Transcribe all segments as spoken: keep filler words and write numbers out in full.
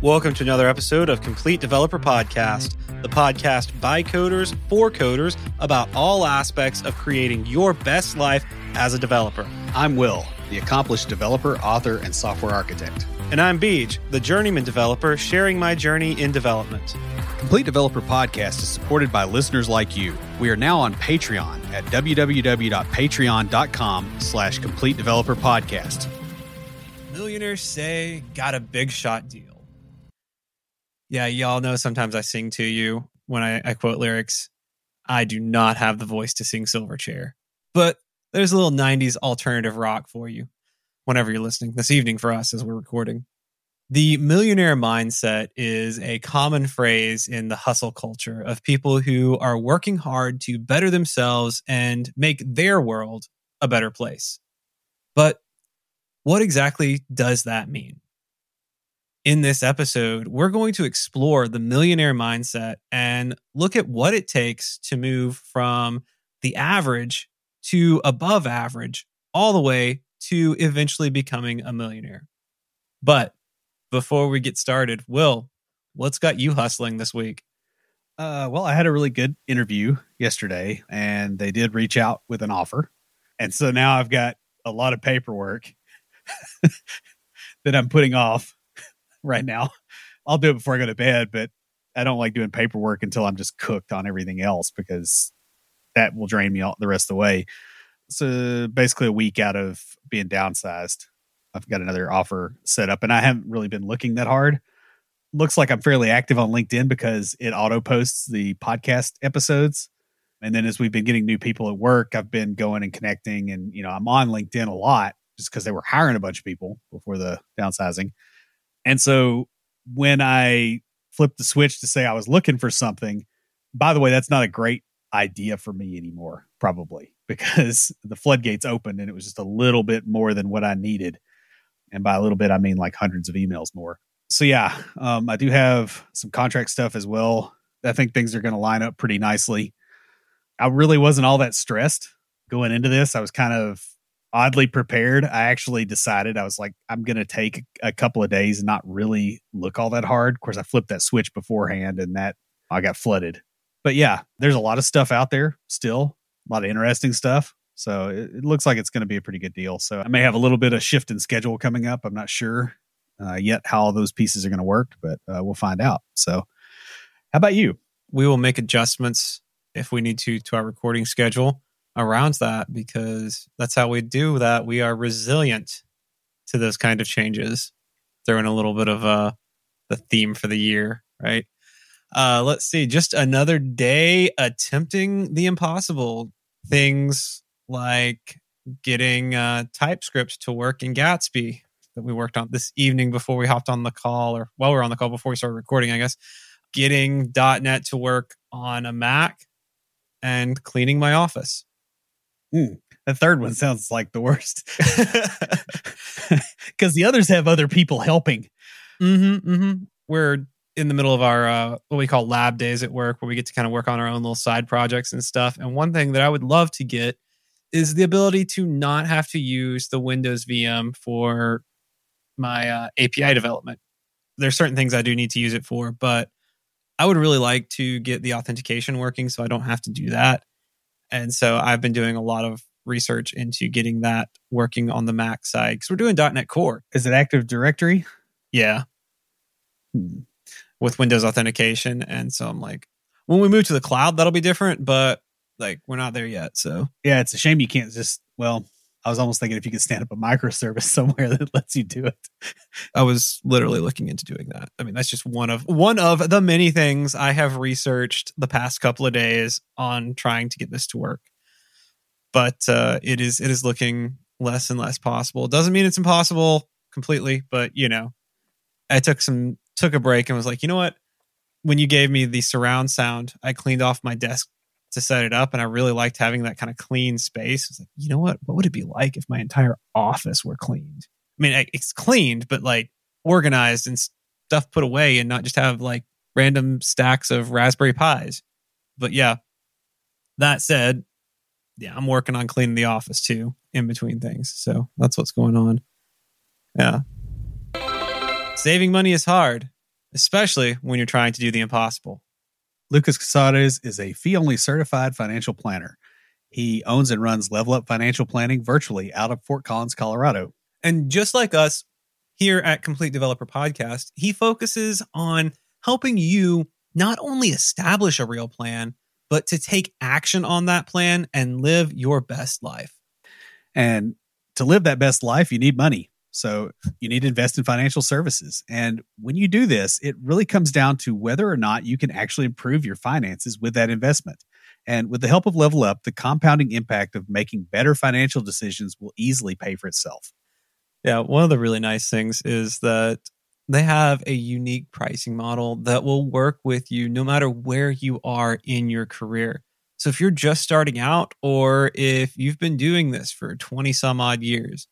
Welcome to another episode of Complete Developer Podcast, the podcast by coders for coders about all aspects of creating your best life as a developer. I'm Will, the accomplished developer, author, and software architect. And I'm Beej, the journeyman developer sharing my journey in development. Complete Developer Podcast is supported by listeners like you. We are now on Patreon at www.patreon.com slash Complete Developer Podcast. Millionaires say, got a big shot deal. Yeah, y'all know sometimes I sing to you when I, I quote lyrics. I do not have the voice to sing Silverchair. But there's a little nineties alternative rock for you whenever you're listening. This evening for us as we're recording. The millionaire mindset is a common phrase in the hustle culture of people who are working hard to better themselves and make their world a better place. But what exactly does that mean? In this episode, we're going to explore the millionaire mindset and look at what it takes to move from the average to above average, all the way to eventually becoming a millionaire. But before we get started, Will, what's got you hustling this week? Uh, well, I had a really good interview yesterday, and they did reach out with an offer. And so now I've got a lot of paperwork that I'm putting off right now. I'll do it before I go to bed, but I don't like doing paperwork until I'm just cooked on everything else, because that will drain me all the rest of the way. So basically a week out of being downsized, I've got another offer set up, and I haven't really been looking that hard. Looks like I'm fairly active on LinkedIn because it auto posts the podcast episodes. And then as we've been getting new people at work, I've been going and connecting, and, you know, I'm on LinkedIn a lot just because they were hiring a bunch of people before the downsizing. And so when I flipped the switch to say I was looking for something, by the way, that's not a great idea for me anymore, probably, because the floodgates opened and it was just a little bit more than what I needed. And by a little bit, I mean like hundreds of emails more. So yeah, um, I do have some contract stuff as well. I think things are going to line up pretty nicely. I really wasn't all that stressed going into this. I was kind of oddly prepared. I actually decided, I was like, I'm going to take a couple of days and not really look all that hard. Of course, I flipped that switch beforehand and that I got flooded. But yeah, there's a lot of stuff out there still, a lot of interesting stuff. So it, it looks like it's going to be a pretty good deal. So I may have a little bit of shift in schedule coming up. I'm not sure uh, yet how those pieces are going to work, but uh, we'll find out. So how about you? We will make adjustments if we need to to our recording schedule around that, because that's how we do that. We are resilient to those kind of changes. Throwing a little bit of uh, the theme for the year, right? Uh, let's see. Just another day attempting the impossible. Things like getting uh, TypeScript to work in Gatsby that we worked on this evening before we hopped on the call, or while we were on the call before we started recording, I guess. Getting dot net to work on a Mac and cleaning my office. Mm, the third one sounds like the worst, because the others have other people helping. Mm-hmm, mm-hmm. We're in the middle of our uh, what we call lab days at work, where we get to kind of work on our own little side projects and stuff. And one thing that I would love to get is the ability to not have to use the Windows V M for my uh, A P I development. There's certain things I do need to use it for, but I would really like to get the authentication working so I don't have to do that. And so I've been doing a lot of research into getting that working on the Mac side, because we're doing dot net Core. Is it Active Directory? Yeah. Hmm. With Windows authentication. And so I'm like, when we move to the cloud, that'll be different, but like we're not there yet. So yeah, it's a shame you can't just, well, I was almost thinking if you could stand up a microservice somewhere that lets you do it. I was literally looking into doing that. I mean, that's just one of one of the many things I have researched the past couple of days on trying to get this to work. But uh, it is it is looking less and less possible. It doesn't mean it's impossible completely, but you know, I took some took a break and was like, you know what? When you gave me the surround sound, I cleaned off my desk to set it up, and I really liked having that kind of clean space. It's like, you know what? What would it be like if my entire office were cleaned? I mean, it's cleaned, but like organized and stuff put away, and not just have like random stacks of Raspberry Pis. But yeah, that said, yeah, I'm working on cleaning the office too in between things. So that's what's going on. Yeah. Saving money is hard. especially when you're trying to do the impossible. Lucas Casares is a fee-only certified financial planner. He owns and runs Level Up Financial Planning virtually out of Fort Collins, Colorado. And just like us here at Complete Developer Podcast, he focuses on helping you not only establish a real plan, but to take action on that plan and live your best life. And to live that best life, you need money. So you need to invest in financial services. And when you do this, it really comes down to whether or not you can actually improve your finances with that investment. And with the help of Level Up, the compounding impact of making better financial decisions will easily pay for itself. Yeah, one of the really nice things is that they have a unique pricing model that will work with you no matter where you are in your career. So if you're just starting out or if you've been doing this for twenty some odd years,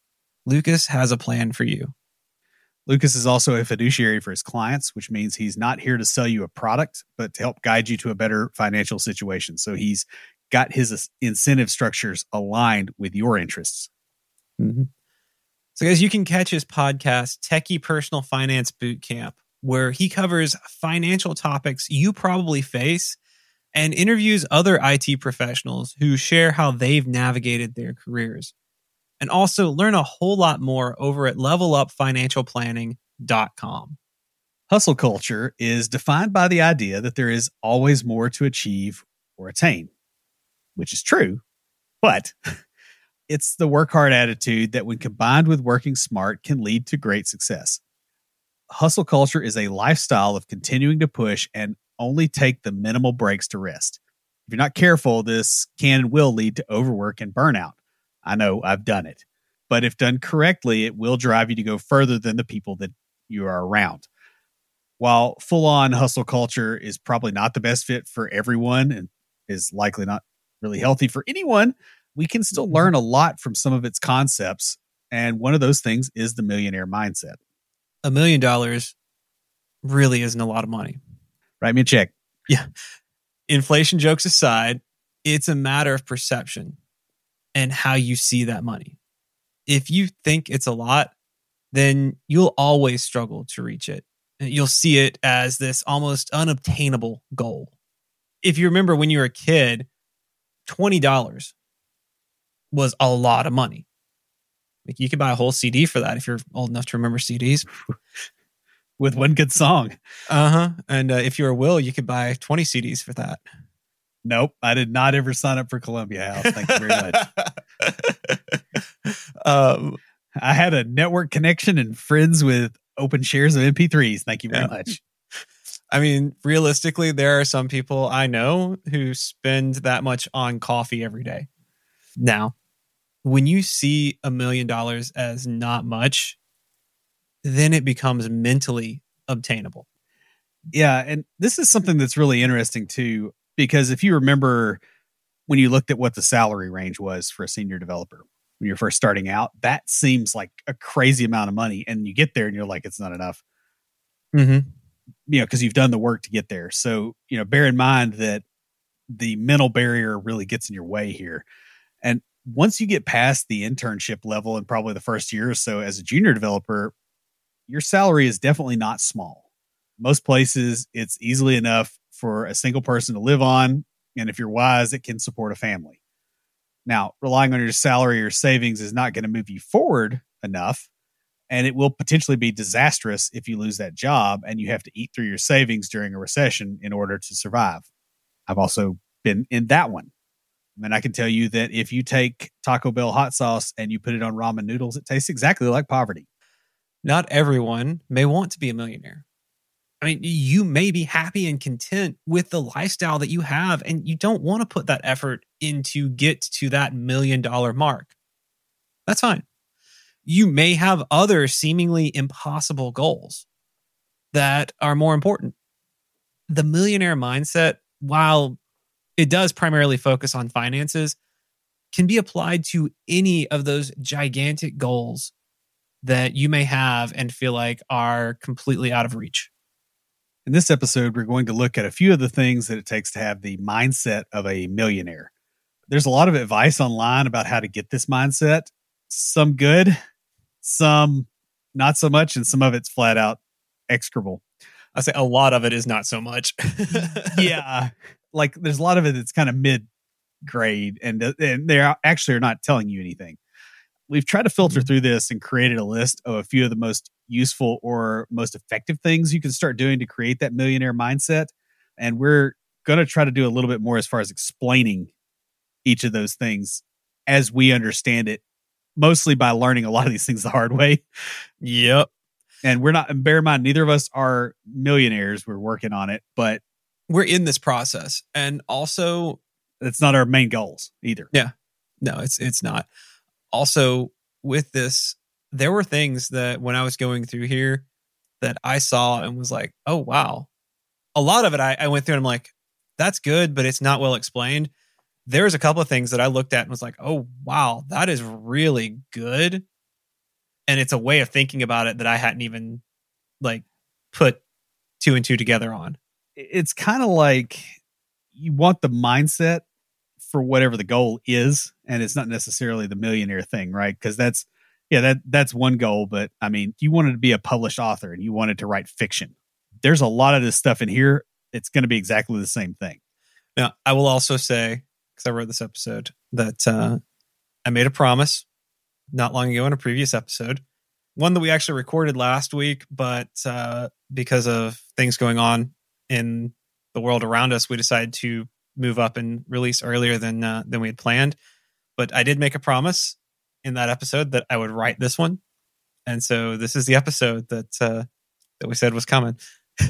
Lucas has a plan for you. Lucas is also a fiduciary for his clients, which means he's not here to sell you a product, but to help guide you to a better financial situation. So he's got his incentive structures aligned with your interests. Mm-hmm. So guys, you can catch his podcast, Techie Personal Finance Bootcamp, where he covers financial topics you probably face and interviews other I T professionals who share how they've navigated their careers. And also learn a whole lot more over at level up financial planning dot com. Hustle culture is defined by the idea that there is always more to achieve or attain, which is true, but it's the work hard attitude that, when combined with working smart, can lead to great success. Hustle culture is a lifestyle of continuing to push and only take the minimal breaks to rest. If you're not careful, this can and will lead to overwork and burnout. I know, I've done it. But if done correctly, it will drive you to go further than the people that you are around. While full-on hustle culture is probably not the best fit for everyone and is likely not really healthy for anyone, we can still learn a lot from some of its concepts. And one of those things is the millionaire mindset. A million dollars really isn't a lot of money. Write me a check. Yeah. Inflation jokes aside, it's a matter of perception and how you see that money. If you think it's a lot, then you'll always struggle to reach it. You'll see it as this almost unobtainable goal. If you remember when you were a kid, twenty dollars was a lot of money. Like you could buy a whole C D for that if you're old enough to remember C Ds. With one good song. Uh-huh. And uh, if you're a Will, you could buy twenty C Ds for that. Nope. I did not ever sign up for Columbia House. Thank you very much. um, I had a network connection and friends with open shares of M P threes. Thank you very yeah. much. I mean, realistically, there are some people I know who spend that much on coffee every day. Now, when you see a million dollars as not much, then it becomes mentally obtainable. Yeah. And this is something that's really interesting too, because if you remember when you looked at what the salary range was for a senior developer, when you're first starting out, that seems like a crazy amount of money. And you get there and you're like, it's not enough. Mm-hmm. You know, because you've done the work to get there. So, you know, bear in mind that the mental barrier really gets in your way here. And once you get past the internship level and probably the first year or so as a junior developer, your salary is definitely not small. Most places, it's easily enough for a single person to live on. And if you're wise, it can support a family. Now, relying on your salary or savings is not going to move you forward enough. And it will potentially be disastrous if you lose that job and you have to eat through your savings during a recession in order to survive. I've also been in that one. And I can tell you that if you take Taco Bell hot sauce and you put it on ramen noodles, it tastes exactly like poverty. Not everyone may want to be a millionaire. I mean, you may be happy and content with the lifestyle that you have, and you don't want to put that effort in to get to that million dollar mark. That's fine. You may have other seemingly impossible goals that are more important. The millionaire mindset, while it does primarily focus on finances, can be applied to any of those gigantic goals that you may have and feel like are completely out of reach. In this episode, we're going to look at a few of the things that it takes to have the mindset of a millionaire. There's a lot of advice online about how to get this mindset. Some good, some not so much, and some of it's flat out execrable. I say a lot of it is not so much. Yeah. Like there's a lot of it that's kind of mid grade and, and they actually are not telling you anything. We've tried to filter through this and created a list of a few of the most useful or most effective things you can start doing to create that millionaire mindset. And we're going to try to do a little bit more as far as explaining each of those things as we understand it, mostly by learning a lot of these things the hard way. Yep. And we're not, and bear in mind, neither of us are millionaires. We're working on it, but we're in this process. And also, it's not our main goals either. Yeah. No, it's it's not. Also, with this, there were things that when I was going through here that I saw and was like, oh, wow. A lot of it I, I went through and I'm like, that's good, but it's not well explained. There's a couple of things that I looked at and was like, oh, wow, that is really good. And it's a way of thinking about it that I hadn't even like put two and two together on. It's kind of like you want the mindset for whatever the goal is, and it's not necessarily the millionaire thing, right? Because that's, yeah, that that's one goal. But I mean, you wanted to be a published author and you wanted to write fiction. There's a lot of this stuff in here. It's going to be exactly the same thing. Now, I will also say, because I wrote this episode, that uh, I made a promise not long ago in a previous episode, one that we actually recorded last week, but uh, because of things going on in the world around us, we decided to move up and release earlier than uh, than we had planned. But I did make a promise in that episode that I would write this one, and so this is the episode that uh, that we said was coming.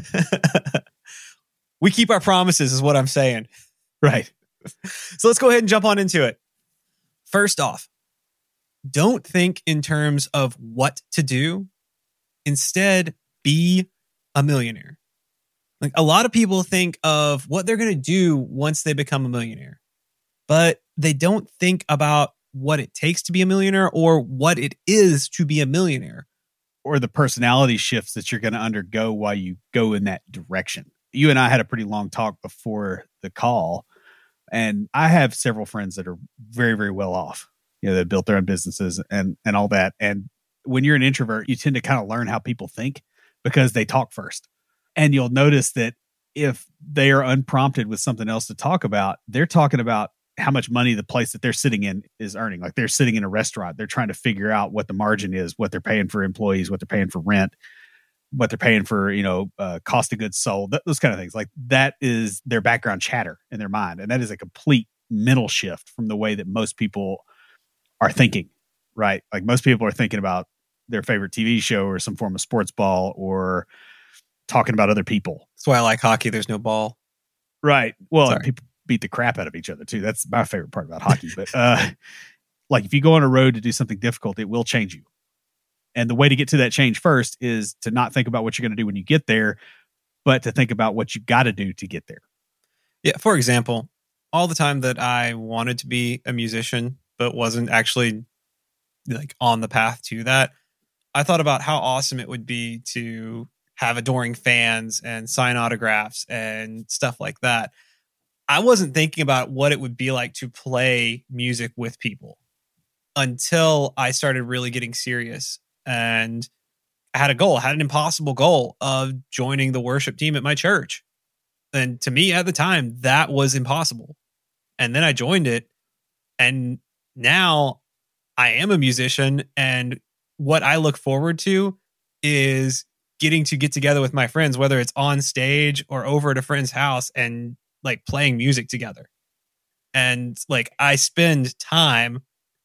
We keep our promises, is what I'm saying. Right. So let's go ahead and jump on into it. First off, don't think in terms of what to do. Instead, be a millionaire. Like a lot of people think of what they're going to do once they become a millionaire, but they don't think about what it takes to be a millionaire or what it is to be a millionaire. Or the personality shifts that you're going to undergo while you go in that direction. You and I had a pretty long talk before the call, and I have several friends that are very, very well off. You know, that built their own businesses and, and all that. And when you're an introvert, you tend to kind of learn how people think because they talk first. And you'll notice that if they are unprompted with something else to talk about, they're talking about how much money the place that they're sitting in is earning. Like they're sitting in a restaurant. They're trying to figure out what the margin is, what they're paying for employees, what they're paying for rent, what they're paying for, you know, uh, cost of goods sold, th- those kind of things. Like that is their background chatter in their mind. And that is a complete mental shift from the way that most people are thinking, right? Like most people are thinking about their favorite T V show or some form of sports ball or talking about other people. That's why I like hockey. There's no ball. Right. Well, Sorry. People beat the crap out of each other too. That's my favorite part about hockey. But uh, like if you go on a road to do something difficult, it will change you. And the way to get to that change first is to not think about what you're going to do when you get there, but to think about what you got to do to get there. Yeah. For example, all the time that I wanted to be a musician, but wasn't actually like on the path to that, I thought about how awesome it would be to have adoring fans and sign autographs and stuff like that. I wasn't thinking about what it would be like to play music with people until I started really getting serious. And I had a goal, I had an impossible goal of joining the worship team at my church. And to me at the time, that was impossible. And then I joined it. And now I am a musician. And what I look forward to is getting to get together with my friends, whether it's on stage or over at a friend's house and like playing music together. And like I spend time,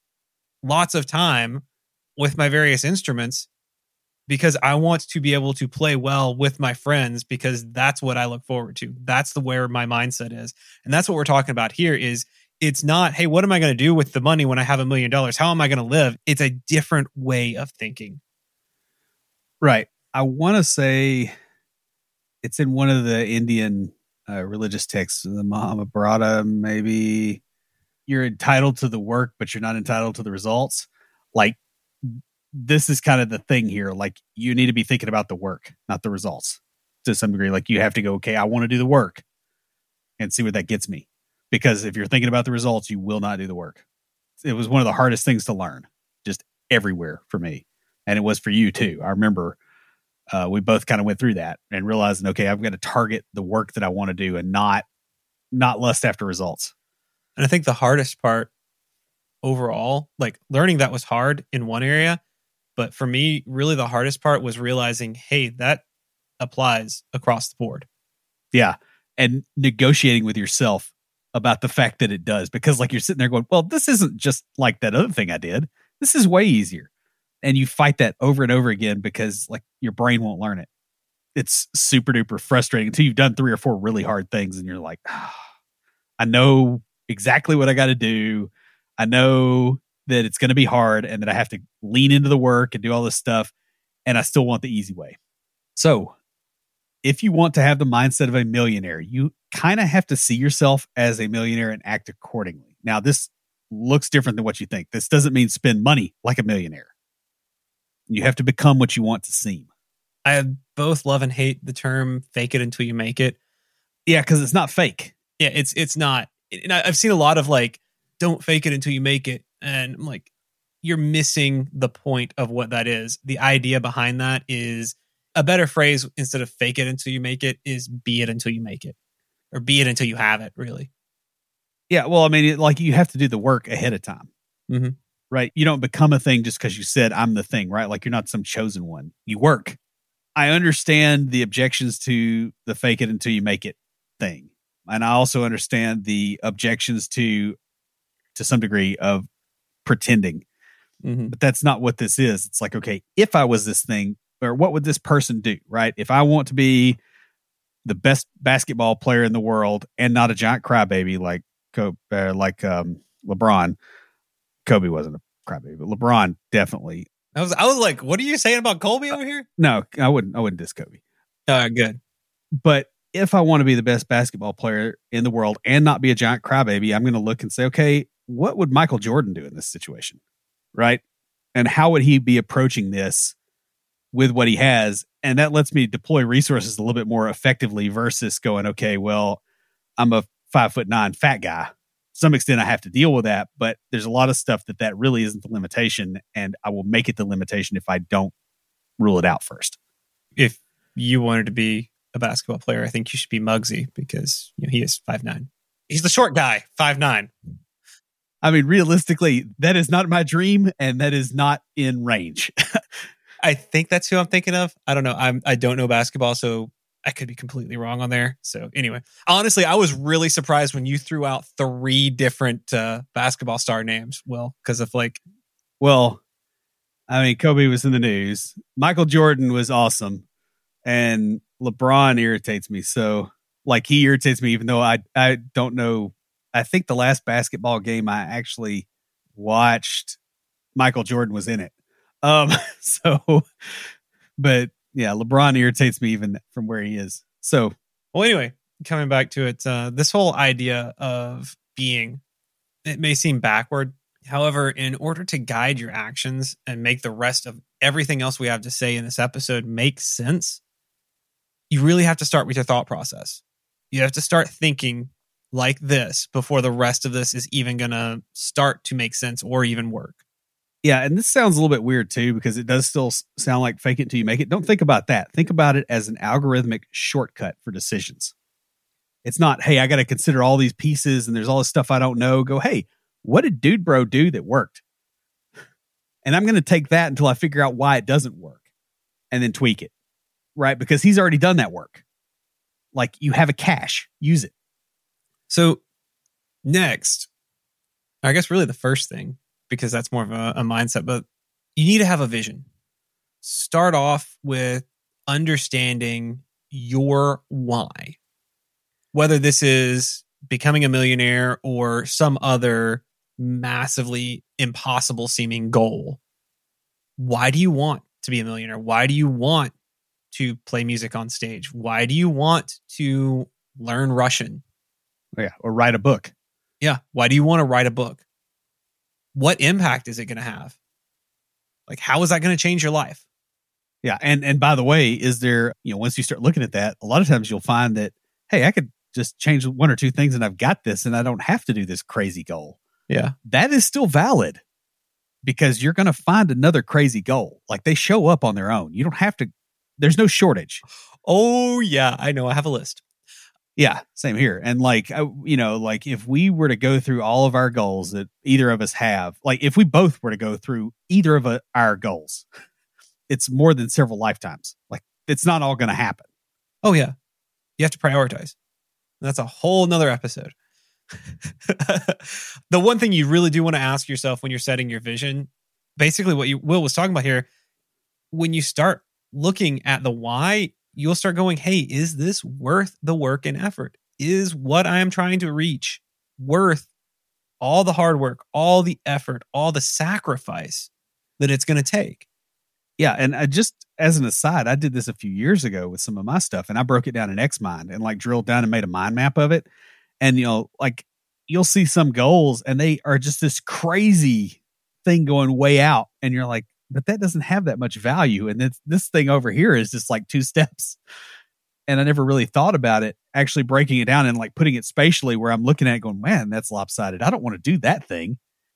lots of time with my various instruments because I want to be able to play well with my friends because that's what I look forward to. That's the where my mindset is. And that's what we're talking about here is it's not, hey, what am I going to do with the money when I have a million dollars? How am I going to live? It's a different way of thinking. Right. I want to say it's in one of the Indian uh, religious texts, the Mahabharata, maybe you're entitled to the work, but you're not entitled to the results. Like this is kind of the thing here. Like you need to be thinking about the work, not the results to some degree. Like you have to go, okay, I want to do the work and see where that gets me. Because if you're thinking about the results, you will not do the work. It was one of the hardest things to learn just everywhere for me. And it was for you too. I remember Uh, we both kind of went through that and realizing, okay, I've got to target the work that I want to do and not not lust after results. And I think the hardest part overall, like learning that was hard in one area, but for me, really the hardest part was realizing, hey, that applies across the board. Yeah. And negotiating with yourself about the fact that it does, because like you're sitting there going, well, this isn't just like that other thing I did. This is way easier. And you fight that over and over again because like your brain won't learn it. It's super duper frustrating until you've done three or four really hard things and you're like, oh, I know exactly what I got to do. I know that it's going to be hard and that I have to lean into the work and do all this stuff. And I still want the easy way. So if you want to have the mindset of a millionaire, you kind of have to see yourself as a millionaire and act accordingly. Now, this looks different than what you think. This doesn't mean spend money like a millionaire. You have to become what you want to seem. I both love and hate the term fake it until you make it. Yeah, because it's not fake. Yeah, it's it's not. And I've seen a lot of like, don't fake it until you make it. And I'm like, you're missing the point of what that is. The idea behind that is a better phrase instead of fake it until you make it is be it until you make it, or be it until you have it, really. Yeah, well, I mean, it, like you have to do the work ahead of time, mm-hmm. right? You don't become a thing just because you said I'm the thing, right? Like you're not some chosen one. You work. I understand the objections to the fake it until you make it thing. And I also understand the objections to, to some degree, of pretending. Mm-hmm. But that's not what this is. It's like, okay, if I was this thing, or what would this person do, right? If I want to be the best basketball player in the world and not a giant crybaby like Kobe, uh, like um, LeBron. Kobe wasn't a crybaby, but LeBron definitely. I was, I was like, what are you saying about Kobe over here? No, I wouldn't. I wouldn't diss Kobe. All right, good. But if I want to be the best basketball player in the world and not be a giant crybaby, I'm going to look and say, okay, what would Michael Jordan do in this situation, right? And how would he be approaching this with what he has? And that lets me deploy resources a little bit more effectively versus going, okay, well, I'm a five foot nine fat guy. To some extent, I have to deal with that, but there's a lot of stuff that that really isn't the limitation, and I will make it the limitation if I don't rule it out first. If you wanted to be a basketball player, I think you should be Muggsy because you know, he is five nine. He's the short guy, five nine. I mean, realistically, that is not my dream, and that is not in range. I think that's who I'm thinking of. I don't know. I'm I don't know basketball, so I could be completely wrong on there. So anyway, honestly, I was really surprised when you threw out three different uh, basketball star names. Well, because of like, well, I mean, Kobe was in the news. Michael Jordan was awesome, and LeBron irritates me. So, like, he irritates me, even though I I don't know. I think the last basketball game I actually watched, Michael Jordan was in it. Um, so, but. Yeah, LeBron irritates me even from where he is. So, well, anyway, coming back to it, uh, this whole idea of being, it may seem backward. However, in order to guide your actions and make the rest of everything else we have to say in this episode make sense, you really have to start with your thought process. You have to start thinking like this before the rest of this is even going to start to make sense or even work. Yeah, and this sounds a little bit weird too, because it does still sound like fake it till you make it. Don't think about that. Think about it as an algorithmic shortcut for decisions. It's not, hey, I got to consider all these pieces and there's all this stuff I don't know. Go, hey, what did Dude Bro do that worked? And I'm going to take that until I figure out why it doesn't work and then tweak it, right? Because he's already done that work. Like you have a cache, use it. So next, I guess really the first thing, because that's more of a, a mindset, but you need to have a vision. Start off with understanding your why. Whether this is becoming a millionaire or some other massively impossible seeming goal. Why do you want to be a millionaire? Why do you want to play music on stage? Why do you want to learn Russian? Yeah, or write a book. Yeah. Why do you want to write a book? What impact is it going to have? Like, how is that going to change your life? Yeah. And, and by the way, is there, you know, once you start looking at that, a lot of times you'll find that, hey, I could just change one or two things and I've got this and I don't have to do this crazy goal. Yeah. That is still valid because you're going to find another crazy goal. Like they show up on their own. You don't have to there's no shortage. Oh, yeah. I know. I have a list. Yeah, same here. And like, I, you know, like if we were to go through all of our goals that either of us have, like if we both were to go through either of uh, our goals, it's more than several lifetimes. Like it's not all going to happen. Oh, yeah. You have to prioritize. That's a whole nother episode. The one thing you really do want to ask yourself when you're setting your vision, basically what you Will was talking about here, when you start looking at the why, you'll start going, hey, is this worth the work and effort? Is what I am trying to reach worth all the hard work, all the effort, all the sacrifice that it's going to take? Yeah. And I just, as an aside, I did this a few years ago with some of my stuff, and I broke it down in Xmind and like drilled down and made a mind map of it. And, you know, like you'll see some goals and they are just this crazy thing going way out. And you're like, but that doesn't have that much value. And this, this thing over here is just like two steps. And I never really thought about it, actually breaking it down and like putting it spatially where I'm looking at it going, man, that's lopsided. I don't want to do that thing.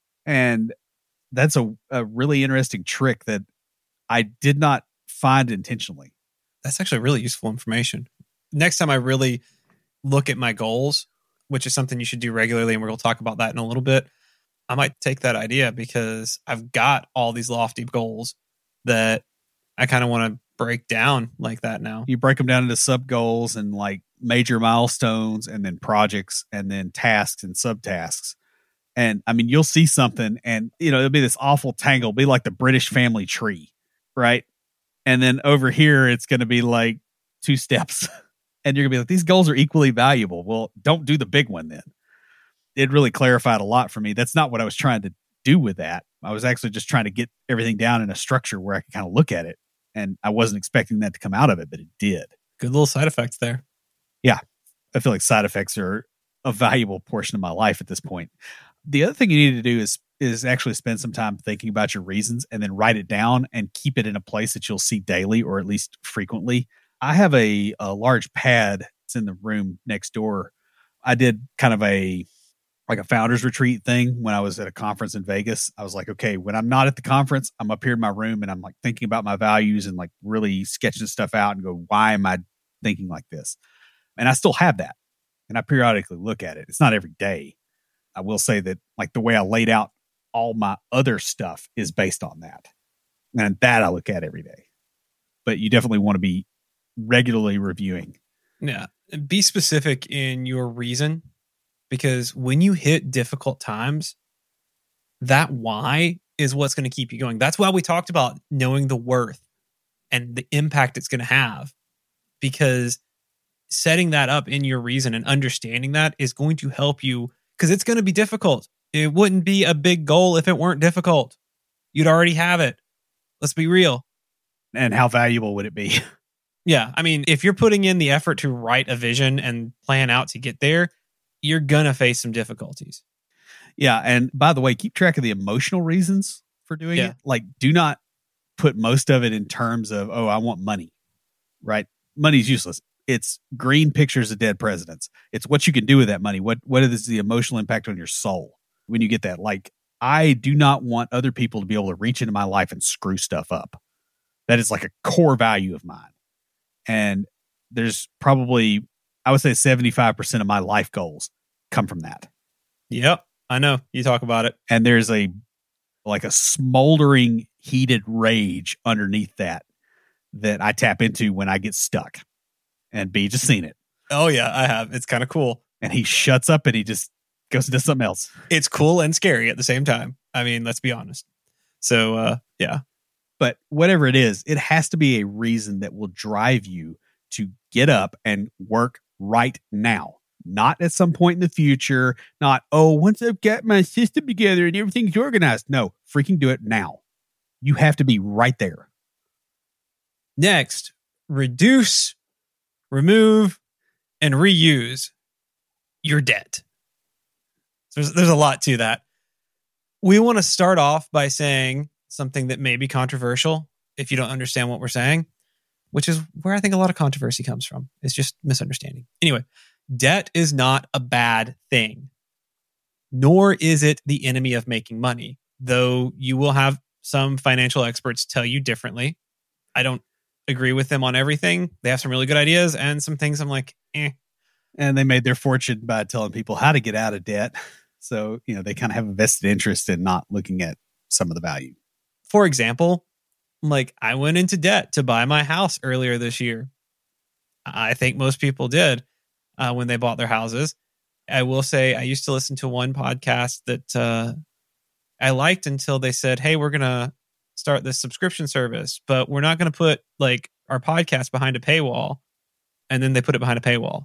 And that's a, a really interesting trick that I did not find intentionally. That's actually really useful information. Next time I really look at my goals, which is something you should do regularly, and we'll talk about that in a little bit, I might take that idea because I've got all these lofty goals that I kind of want to break down like that now. You break them down into sub goals and like major milestones and then projects and then tasks and subtasks. And I mean, you'll see something and, you know, it'll be this awful tangle, it'll be like the British family tree, right? And then over here, it's going to be like two steps and you're gonna be like, these goals are equally valuable. Well, don't do the big one then. It really clarified a lot for me. That's not what I was trying to do with that. I was actually just trying to get everything down in a structure where I could kind of look at it. And I wasn't expecting that to come out of it, but it did. Good little side effects there. Yeah. I feel like side effects are a valuable portion of my life at this point. The other thing you need to do is, is actually spend some time thinking about your reasons and then write it down and keep it in a place that you'll see daily or at least frequently. I have a, a large pad that's in the room next door. I did kind of a, like a founders retreat thing when I was at a conference in Vegas. I was like, okay, when I'm not at the conference, I'm up here in my room and I'm like thinking about my values and like really sketching stuff out and go, why am I thinking like this? And I still have that. And I periodically look at it. It's not every day. I will say that like the way I laid out all my other stuff is based on that. And that I look at every day. But you definitely want to be regularly reviewing. Yeah. Be specific in your reason. Because when you hit difficult times, that why is what's going to keep you going. That's why we talked about knowing the worth and the impact it's going to have. Because setting that up in your reason and understanding that is going to help you, because it's going to be difficult. It wouldn't be a big goal if it weren't difficult. You'd already have it. Let's be real. And how valuable would it be? Yeah. I mean, if you're putting in the effort to write a vision and plan out to get there, you're going to face some difficulties. Yeah. And by the way, keep track of the emotional reasons for doing Yeah. it. Like, do not put most of it in terms of, oh, I want money, right? Money's useless. It's green pictures of dead presidents. It's what you can do with that money. What, what is the emotional impact on your soul when you get that? Like, I do not want other people to be able to reach into my life and screw stuff up. That is like a core value of mine. And there's probably, I would say seventy-five percent of my life goals come from that. Yep. I know. You talk about it. And there's a, like a smoldering, heated rage underneath that, that I tap into when I get stuck. And B just seen it. Oh yeah, I have. It's kind of cool. And he shuts up and he just goes into something else. It's cool and scary at the same time. I mean, let's be honest. So, uh, yeah. But whatever it is, it has to be a reason that will drive you to get up and work right now. Not at some point in the future. Not, oh, once I've got my system together and everything's organized. No, freaking do it now. You have to be right there. Next, reduce, remove, and reuse your debt. So there's, there's a lot to that. We want to start off by saying something that may be controversial if you don't understand what we're saying, which is where I think a lot of controversy comes from. It's just misunderstanding. Anyway, debt is not a bad thing, nor is it the enemy of making money, though you will have some financial experts tell you differently. I don't agree with them on everything. They have some really good ideas, and some things I'm like, eh. And they made their fortune by telling people how to get out of debt. So, you know, they kind of have a vested interest in not looking at some of the value. For example, like I went into debt to buy my house earlier this year. I think most people did uh, when they bought their houses. I will say I used to listen to one podcast that uh, I liked until they said, hey, we're going to start this subscription service, but we're not going to put like our podcast behind a paywall. And then they put it behind a paywall.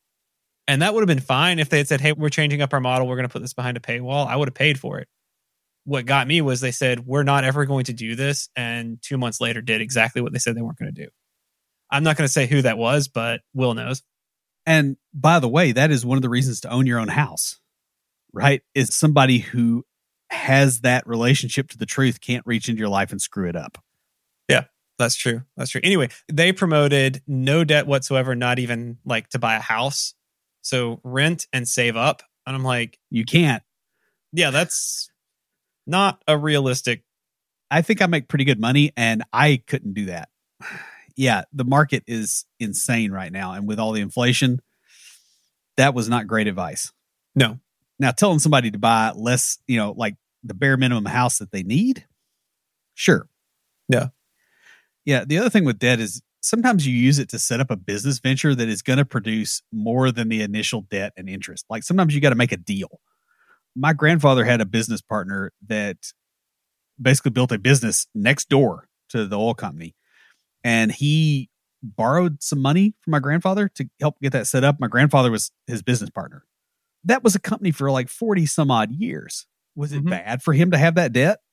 And that would have been fine if they had said, hey, we're changing up our model. We're going to put this behind a paywall. I would have paid for it. What got me was they said, we're not ever going to do this. And two months later did exactly what they said they weren't going to do. I'm not going to say who that was, but Will knows. And by the way, that is one of the reasons to own your own house, right? Is somebody who has that relationship to the truth can't reach into your life and screw it up. Yeah, that's true. That's true. Anyway, they promoted no debt whatsoever, not even like to buy a house. So rent and save up. And I'm like, you can't. Yeah, that's not a realistic. I think I make pretty good money and I couldn't do that. Yeah, the market is insane right now. And with all the inflation, that was not great advice. No. Now, telling somebody to buy less, you know, like the bare minimum house that they need, sure. Yeah. Yeah. The other thing with debt is sometimes you use it to set up a business venture that is going to produce more than the initial debt and interest. Like sometimes you got to make a deal. My grandfather had a business partner that basically built a business next door to the oil company. And he borrowed some money from my grandfather to help get that set up. My grandfather was his business partner. That was a company for like forty some odd years. Was it mm-hmm. bad for him to have that debt?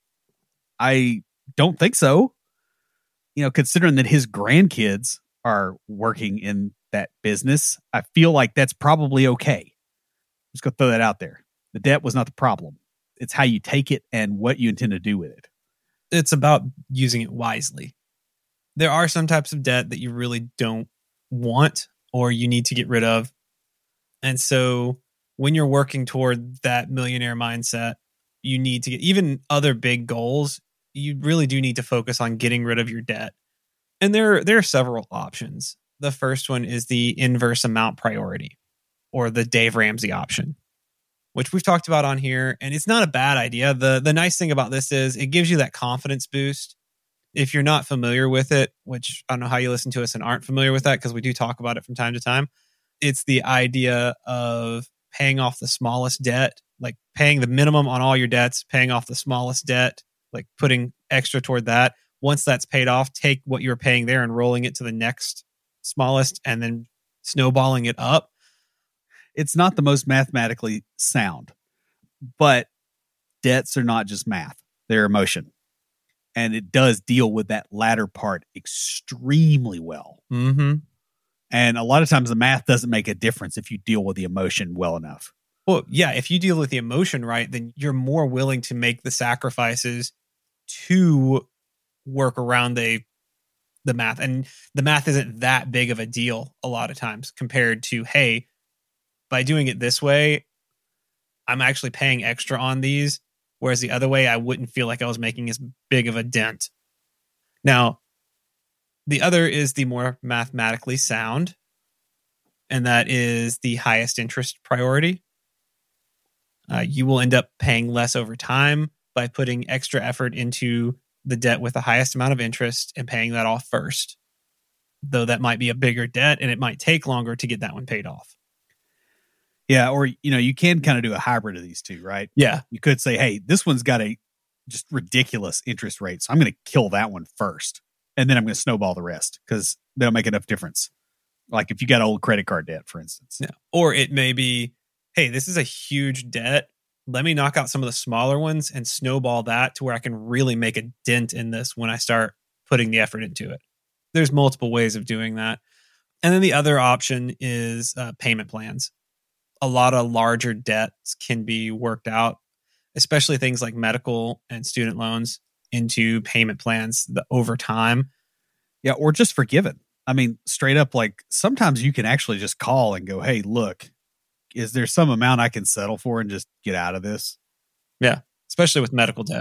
I don't think so. You know, considering that his grandkids are working in that business, I feel like that's probably okay. Just go throw that out there. The debt was not the problem. It's how you take it and what you intend to do with it. It's about using it wisely. There are some types of debt that you really don't want or you need to get rid of. And so when you're working toward that millionaire mindset, you need to get even other big goals. You really do need to focus on getting rid of your debt. And there, there are several options. The first one is the inverse amount priority, or the Dave Ramsey option, which we've talked about on here. And it's not a bad idea. The, the nice thing about this is it gives you that confidence boost. If you're not familiar with it, which I don't know how you listen to us and aren't familiar with that, because we do talk about it from time to time, it's the idea of paying off the smallest debt, like paying the minimum on all your debts, paying off the smallest debt, like putting extra toward that. Once that's paid off, take what you're paying there and rolling it to the next smallest and then snowballing it up. It's not the most mathematically sound, but debts are not just math. They're emotion. And it does deal with that latter part extremely well. Mm-hmm. And a lot of times the math doesn't make a difference if you deal with the emotion well enough. Well, yeah, if you deal with the emotion right, then you're more willing to make the sacrifices to work around the the math. And the math isn't that big of a deal a lot of times compared to, hey, by doing it this way, I'm actually paying extra on these. Whereas the other way, I wouldn't feel like I was making as big of a dent. Now, the other is the more mathematically sound, and that is the highest interest priority. Uh, you will end up paying less over time by putting extra effort into the debt with the highest amount of interest and paying that off first. Though that might be a bigger debt and it might take longer to get that one paid off. Yeah, or, you know, you can kind of do a hybrid of these two, right? Yeah. You could say, hey, this one's got a just ridiculous interest rate, so I'm going to kill that one first, and then I'm going to snowball the rest because they don't make enough difference. Like if you got old credit card debt, for instance. Yeah. Or it may be, hey, this is a huge debt. Let me knock out some of the smaller ones and snowball that to where I can really make a dent in this when I start putting the effort into it. There's multiple ways of doing that. And then the other option is uh, payment plans. A lot of larger debts can be worked out, especially things like medical and student loans, into payment plans the, over time. Yeah, or just forgiven. I mean, straight up, like sometimes you can actually just call and go, hey, look, is there some amount I can settle for and just get out of this? Yeah, especially with medical debt.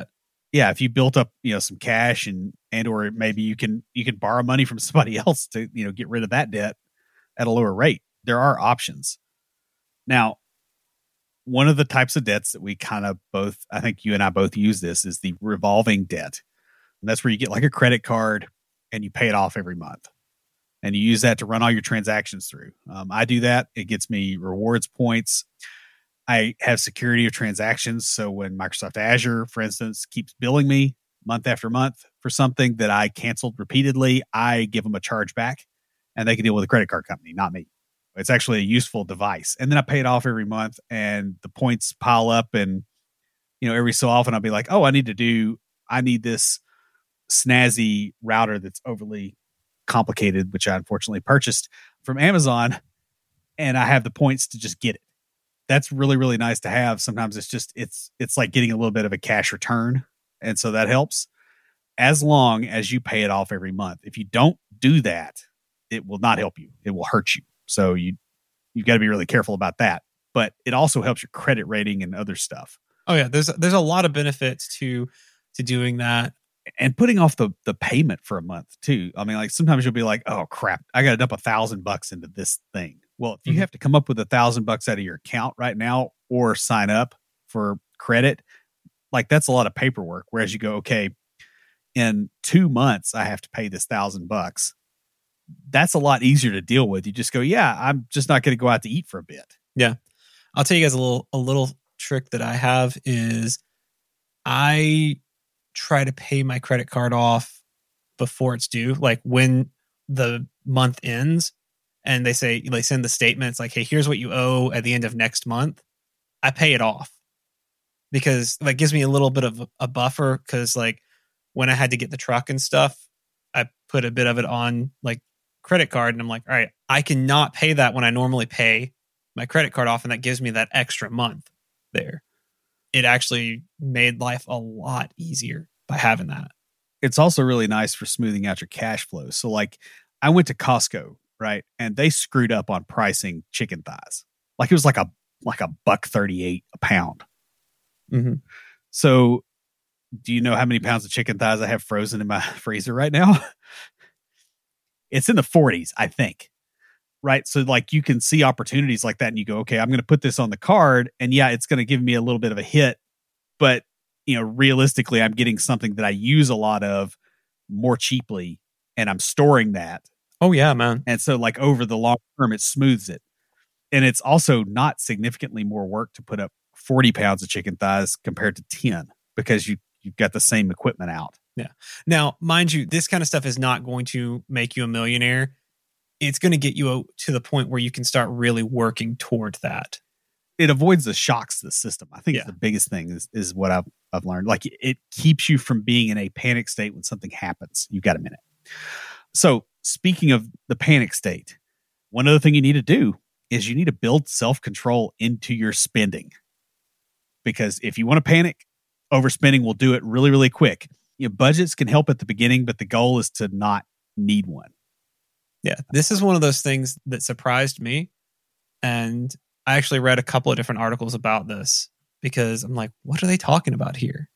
yeah, if you built up, you know, some cash and, and, or maybe you can, you can borrow money from somebody else to, you know, get rid of that debt at a lower rate. There are options. Now, one of the types of debts that we kind of both, I think you and I both use this, is the revolving debt. And that's where you get like a credit card and you pay it off every month. And you use that to run all your transactions through. Um, I do that. It gets me rewards points. I have security of transactions. So when Microsoft Azure, for instance, keeps billing me month after month for something that I canceled repeatedly, I give them a charge back and they can deal with a credit card company, not me. It's actually a useful device. And then I pay it off every month and the points pile up. And, you know, every so often I'll be like, oh, I need to do, I need this snazzy router that's overly complicated, which I unfortunately purchased from Amazon. And I have the points to just get it. That's really, really nice to have. Sometimes it's just, it's, it's like getting a little bit of a cash return. And so that helps as long as you pay it off every month. If you don't do that, it will not help you. It will hurt you. So you, you've got to be really careful about that, but it also helps your credit rating and other stuff. Oh yeah. There's, there's a lot of benefits to, to doing that. And putting off the, the payment for a month too. I mean, like sometimes you'll be like, oh crap, I got to dump a thousand bucks into this thing. Well, if you mm-hmm. have to come up with a thousand bucks out of your account right now or sign up for credit, like that's a lot of paperwork. Whereas you go, okay, in two months, I have to pay this thousand bucks. That's a lot easier to deal with. You just go, yeah, I'm just not going to go out to eat for a bit. Yeah. I'll tell you guys a little, a little trick that I have is I try to pay my credit card off before it's due. Like when the month ends and they say, they send the statements like, hey, here's what you owe at the end of next month. I pay it off because that gives me a little bit of a buffer. Cause like when I had to get the truck and stuff, I put a bit of it on like credit card and I'm like, all right, I cannot pay that when I normally pay my credit card off. And that gives me that extra month there. It actually made life a lot easier by having that. It's also really nice for smoothing out your cash flow. So like I went to Costco, right? And they screwed up on pricing chicken thighs. Like it was like a, like a buck thirty-eight a pound. Mm-hmm. So do you know how many pounds of chicken thighs I have frozen in my freezer right now? It's in the forties, I think. Right. So like you can see opportunities like that and you go, okay, I'm going to put this on the card and yeah, it's going to give me a little bit of a hit, but you know, realistically, I'm getting something that I use a lot of more cheaply and I'm storing that. Oh yeah, man. And so like over the long term, it smooths it. And it's also not significantly more work to put up forty pounds of chicken thighs compared to ten because you, you've got the same equipment out. Yeah. Now, mind you, this kind of stuff is not going to make you a millionaire. It's going to get you to the point where you can start really working toward that. It avoids the shocks to the system. I think yeah. the biggest thing is, is what I've, I've learned. Like it keeps you from being in a panic state when something happens. You've got a minute. So speaking of the panic state, one other thing you need to do is you need to build self-control into your spending. Because if you want to panic, overspending will do it really, really quick. You know, budgets can help at the beginning, but the goal is to not need one. Yeah, this is one of those things that surprised me. And I actually read a couple of different articles about this because I'm like, what are they talking about here?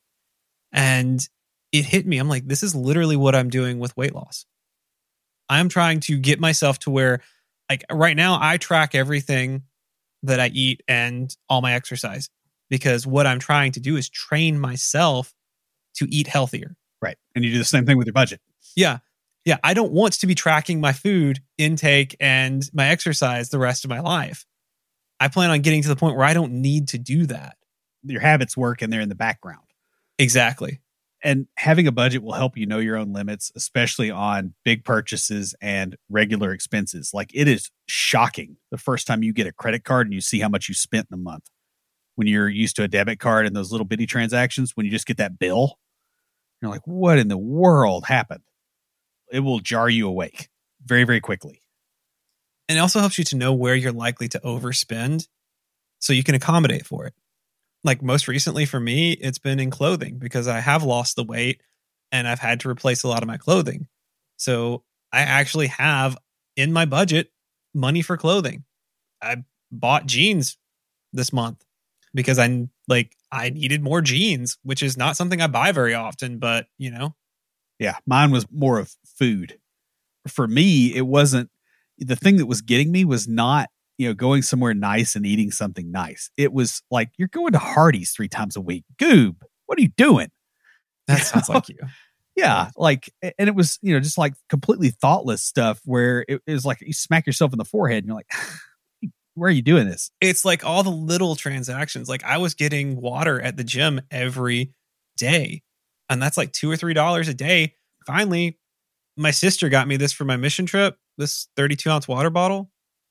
And it hit me. I'm like, this is literally what I'm doing with weight loss. I'm trying to get myself to where, like right now, I track everything that I eat and all my exercise because what I'm trying to do is train myself to eat healthier. Right. And you do the same thing with your budget. Yeah. Yeah. I don't want to be tracking my food intake and my exercise the rest of my life. I plan on getting to the point where I don't need to do that. Your habits work and they're in the background. Exactly. And having a budget will help you know your own limits, especially on big purchases and regular expenses. Like it is shocking the first time you get a credit card and you see how much you spent in a month. When you're used to a debit card and those little bitty transactions, when you just get that bill, you're like, what in the world happened? It will jar you awake very, very quickly. And it also helps you to know where you're likely to overspend so you can accommodate for it. Like most recently for me, it's been in clothing because I have lost the weight and I've had to replace a lot of my clothing. So I actually have in my budget money for clothing. I bought jeans this month because I like I needed more jeans, which is not something I buy very often, but you know. Yeah, mine was more of food. For me, it wasn't, the thing that was getting me was not, you know, going somewhere nice and eating something nice. It was like, you're going to Hardee's three times a week. Goob, what are you doing? That You sounds know? like you. Yeah, like, and it was, you know, just like completely thoughtless stuff where it, it was like you smack yourself in the forehead and you're like, where are you doing this? It's like all the little transactions. Like I was getting water at the gym every day, and that's like two or three dollars a day. Finally, my sister got me this for my mission trip, this thirty-two ounce water bottle.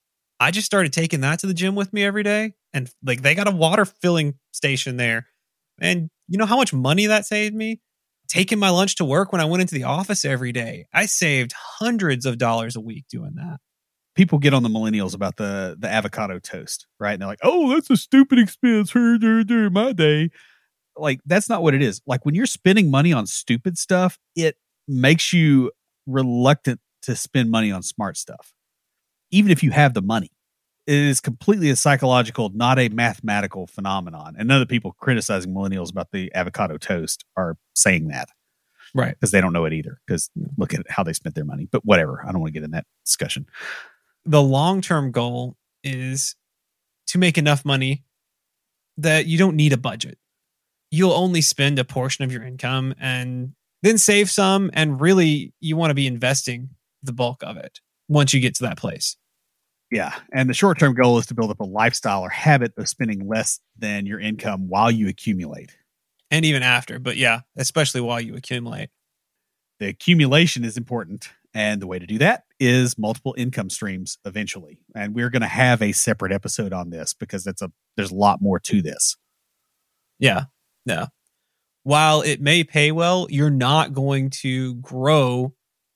I just started taking that to the gym with me every day. And like they got a water filling station there. And you know how much money that saved me? Taking my lunch to work when I went into the office every day. I saved hundreds of dollars a week doing that. People get on the millennials about the the avocado toast, right? And they're like, oh, that's a stupid expense. During my day. Like, that's not what it is. Like, when you're spending money on stupid stuff, it makes you reluctant to spend money on smart stuff, even if you have the money. It is completely a psychological, not a mathematical phenomenon. And none of the people criticizing millennials about the avocado toast are saying that. Right. Because they don't know it either. Because look at how they spent their money. But whatever. I don't want to get in that discussion. The long-term goal is to make enough money that you don't need a budget. You'll only spend a portion of your income and then save some. And really, you want to be investing the bulk of it once you get to that place. Yeah. And the short-term goal is to build up a lifestyle or habit of spending less than your income while you accumulate. And even after. But yeah, especially while you accumulate. The accumulation is important. And the way to do that is multiple income streams eventually. And we're going to have a separate episode on this because that's a there's a lot more to this. Yeah. Yeah. While it may pay well, you're not going to grow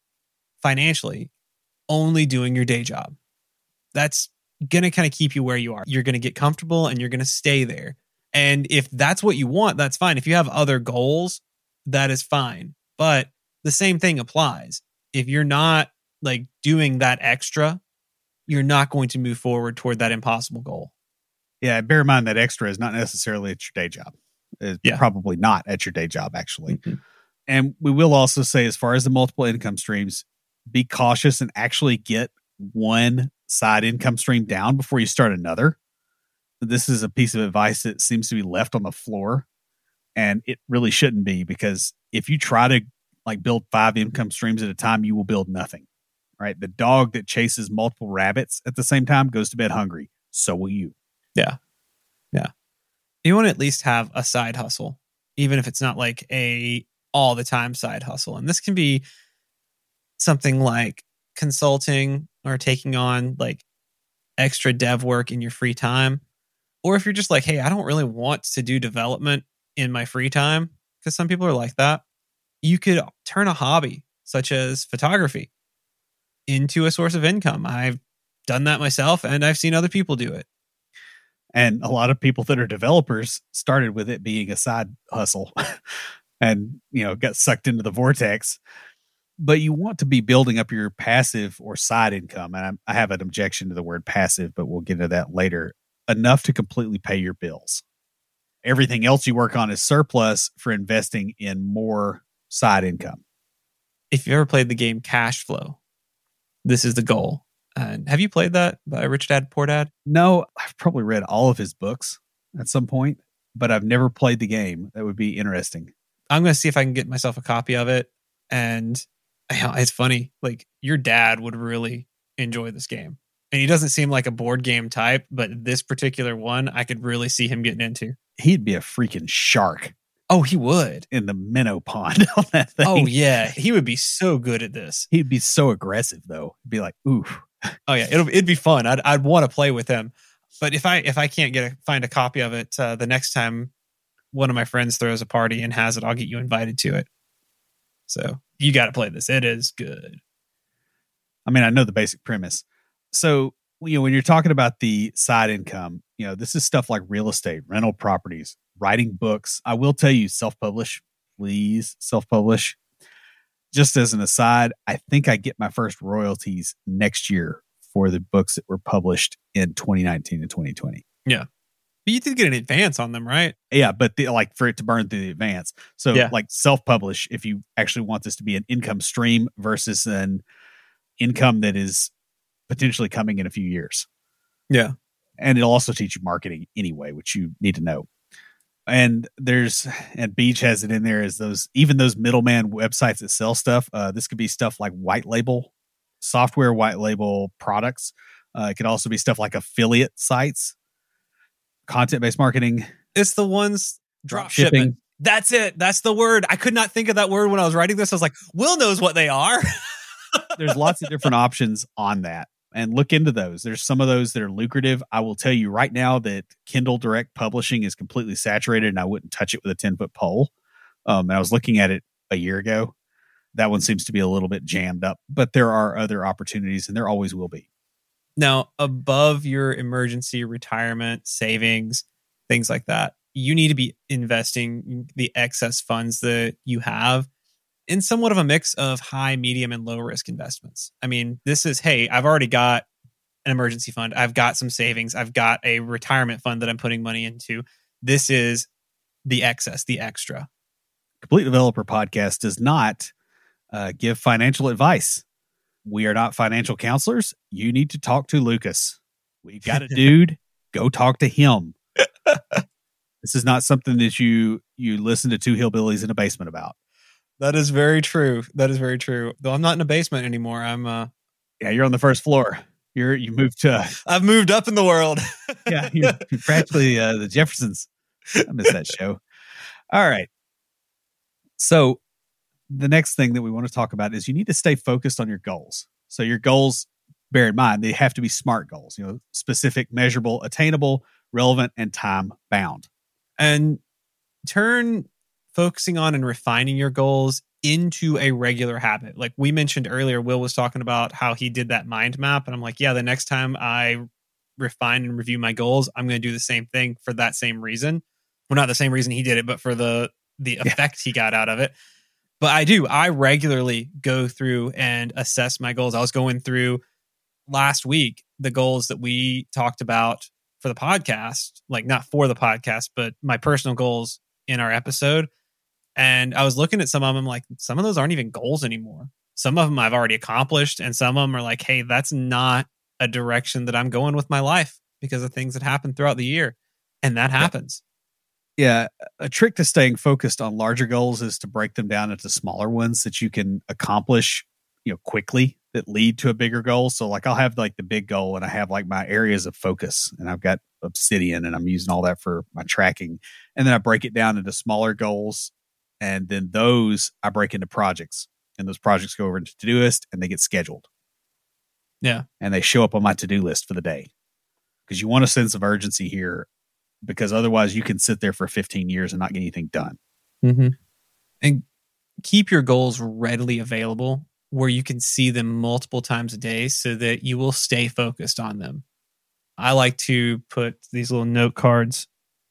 financially only doing your day job. That's going to kind of keep you where you are. You're going to get comfortable and you're going to stay there. And if that's what you want, that's fine. If you have other goals, that is fine. But the same thing applies. If you're not like doing that extra, you're not going to move forward toward that impossible goal. Yeah. Bear in mind that extra is not necessarily at your day job. It's yeah. probably not at your day job, actually. Mm-hmm. And we will also say, as far as the multiple income streams, be cautious and actually get one side income stream down before you start another. This is a piece of advice that seems to be left on the floor, and it really shouldn't be, because if you try to like build five income streams at a time, you will build nothing, right? The dog that chases multiple rabbits at the same time goes to bed hungry. So will you. Yeah. Yeah. You want to at least have a side hustle, even if it's not like a all the time side hustle. And this can be something like consulting or taking on like extra dev work in your free time. Or if you're just like, hey, I don't really want to do development in my free time, because some people are like that, you could turn a hobby such as photography into a source of income. I've done that myself and I've seen other people do it. And a lot of people that are developers started with it being a side hustle and, you know, got sucked into the vortex. But you want to be building up your passive or side income. And I, I have an objection to the word passive, but we'll get into that later. Enough to completely pay your bills. Everything else you work on is surplus for investing in more side income. If you ever played the game Cash Flow, this is the goal. And have you played that by Rich Dad Poor Dad? No, I've probably read all of his books at some point, but I've never played the game. That would be interesting. I'm going to see if I can get myself a copy of it. And it's funny, like your dad would really enjoy this game. And he doesn't seem like a board game type, but this particular one, I could really see him getting into. He'd be a freaking shark. Oh, he would. In the minnow pond on that thing. Oh, yeah. He would be so good at this. He'd be so aggressive, though. He'd be like, ooh. Oh, yeah. It'll, it'd be fun. I'd I'd want to play with him. But if I if I can't get a, find a copy of it, uh, the next time one of my friends throws a party and has it, I'll get you invited to it. So you got to play this. It is good. I mean, I know the basic premise. So, you know, when you're talking about the side income, you know, this is stuff like real estate, rental properties, writing books. I will tell you, self-publish, please self-publish. Just as an aside, I think I get my first royalties next year for the books that were published in twenty nineteen and twenty twenty. Yeah. But you did get an advance on them, right? Yeah, but the, like for it to burn through the advance. So Yeah. like self-publish if you actually want this to be an income stream versus an income that is potentially coming in a few years. Yeah. And it'll also teach you marketing anyway, which you need to know. And there's, and Beach has it in there as those, even those middleman websites that sell stuff. Uh, this could be stuff like white label software, white label products. Uh, it could also be stuff like affiliate sites, content-based marketing. It's the ones drop shipping. shipment. That's it. That's the word. I could not think of that word when I was writing this. I was like, Will knows what they are. There's lots of different options on that. And look into those. There's some of those that are lucrative. I will tell you right now that Kindle Direct Publishing is completely saturated, and I wouldn't touch it with a ten-foot pole. Um, and I was looking at it a year ago. That one seems to be a little bit jammed up, but there are other opportunities, and there always will be. Now, above your emergency retirement savings, things like that, you need to be investing the excess funds that you have in somewhat of a mix of high, medium, and low risk investments. I mean, this is, hey, I've already got an emergency fund. I've got some savings. I've got a retirement fund that I'm putting money into. This is the excess, the extra. Complete Developer Podcast does not uh, give financial advice. We are not financial counselors. You need to talk to Lucas. We've got a dude. Go talk to him. This is not something that you you listen to two hillbillies in a basement about. That is very true. That is very true. Though I'm not in a basement anymore. I'm uh yeah, you're on the first floor. You're you moved to I've moved up in the world. yeah, you're, you're practically uh, the Jeffersons. I miss that show. All right. So the next thing that we want to talk about is you need to stay focused on your goals. So your goals, bear in mind, they have to be SMART goals, you know, specific, measurable, attainable, relevant, and time bound. And turn focusing on and refining your goals into a regular habit. Like we mentioned earlier, Will was talking about how he did that mind map. And I'm like, yeah, the next time I refine and review my goals, I'm going to do the same thing for that same reason. Well, not the same reason he did it, but for the, the effect yeah. he got out of it. But I do, I regularly go through and assess my goals. I was going through last week, the goals that we talked about for the podcast, like not for the podcast, but my personal goals in our episode. And I was looking at some of them, like some of those aren't even goals anymore. Some of them I've already accomplished, and some of them are like, hey, that's not a direction that I'm going with my life because of things that happen throughout the year. And that happens. Yeah. A trick to staying focused on larger goals is to break them down into smaller ones that you can accomplish, you know, quickly, that lead to a bigger goal. So like I'll have like the big goal and I have like my areas of focus, and I've got Obsidian and I'm using all that for my tracking. And then I break it down into smaller goals. And then those I break into projects, and those projects go over into Todoist and they get scheduled. Yeah. And they show up on my to-do list for the day, because you want a sense of urgency here, because otherwise you can sit there for fifteen years and not get anything done. Mm-hmm. And keep your goals readily available where you can see them multiple times a day so that you will stay focused on them. I like to put these little note cards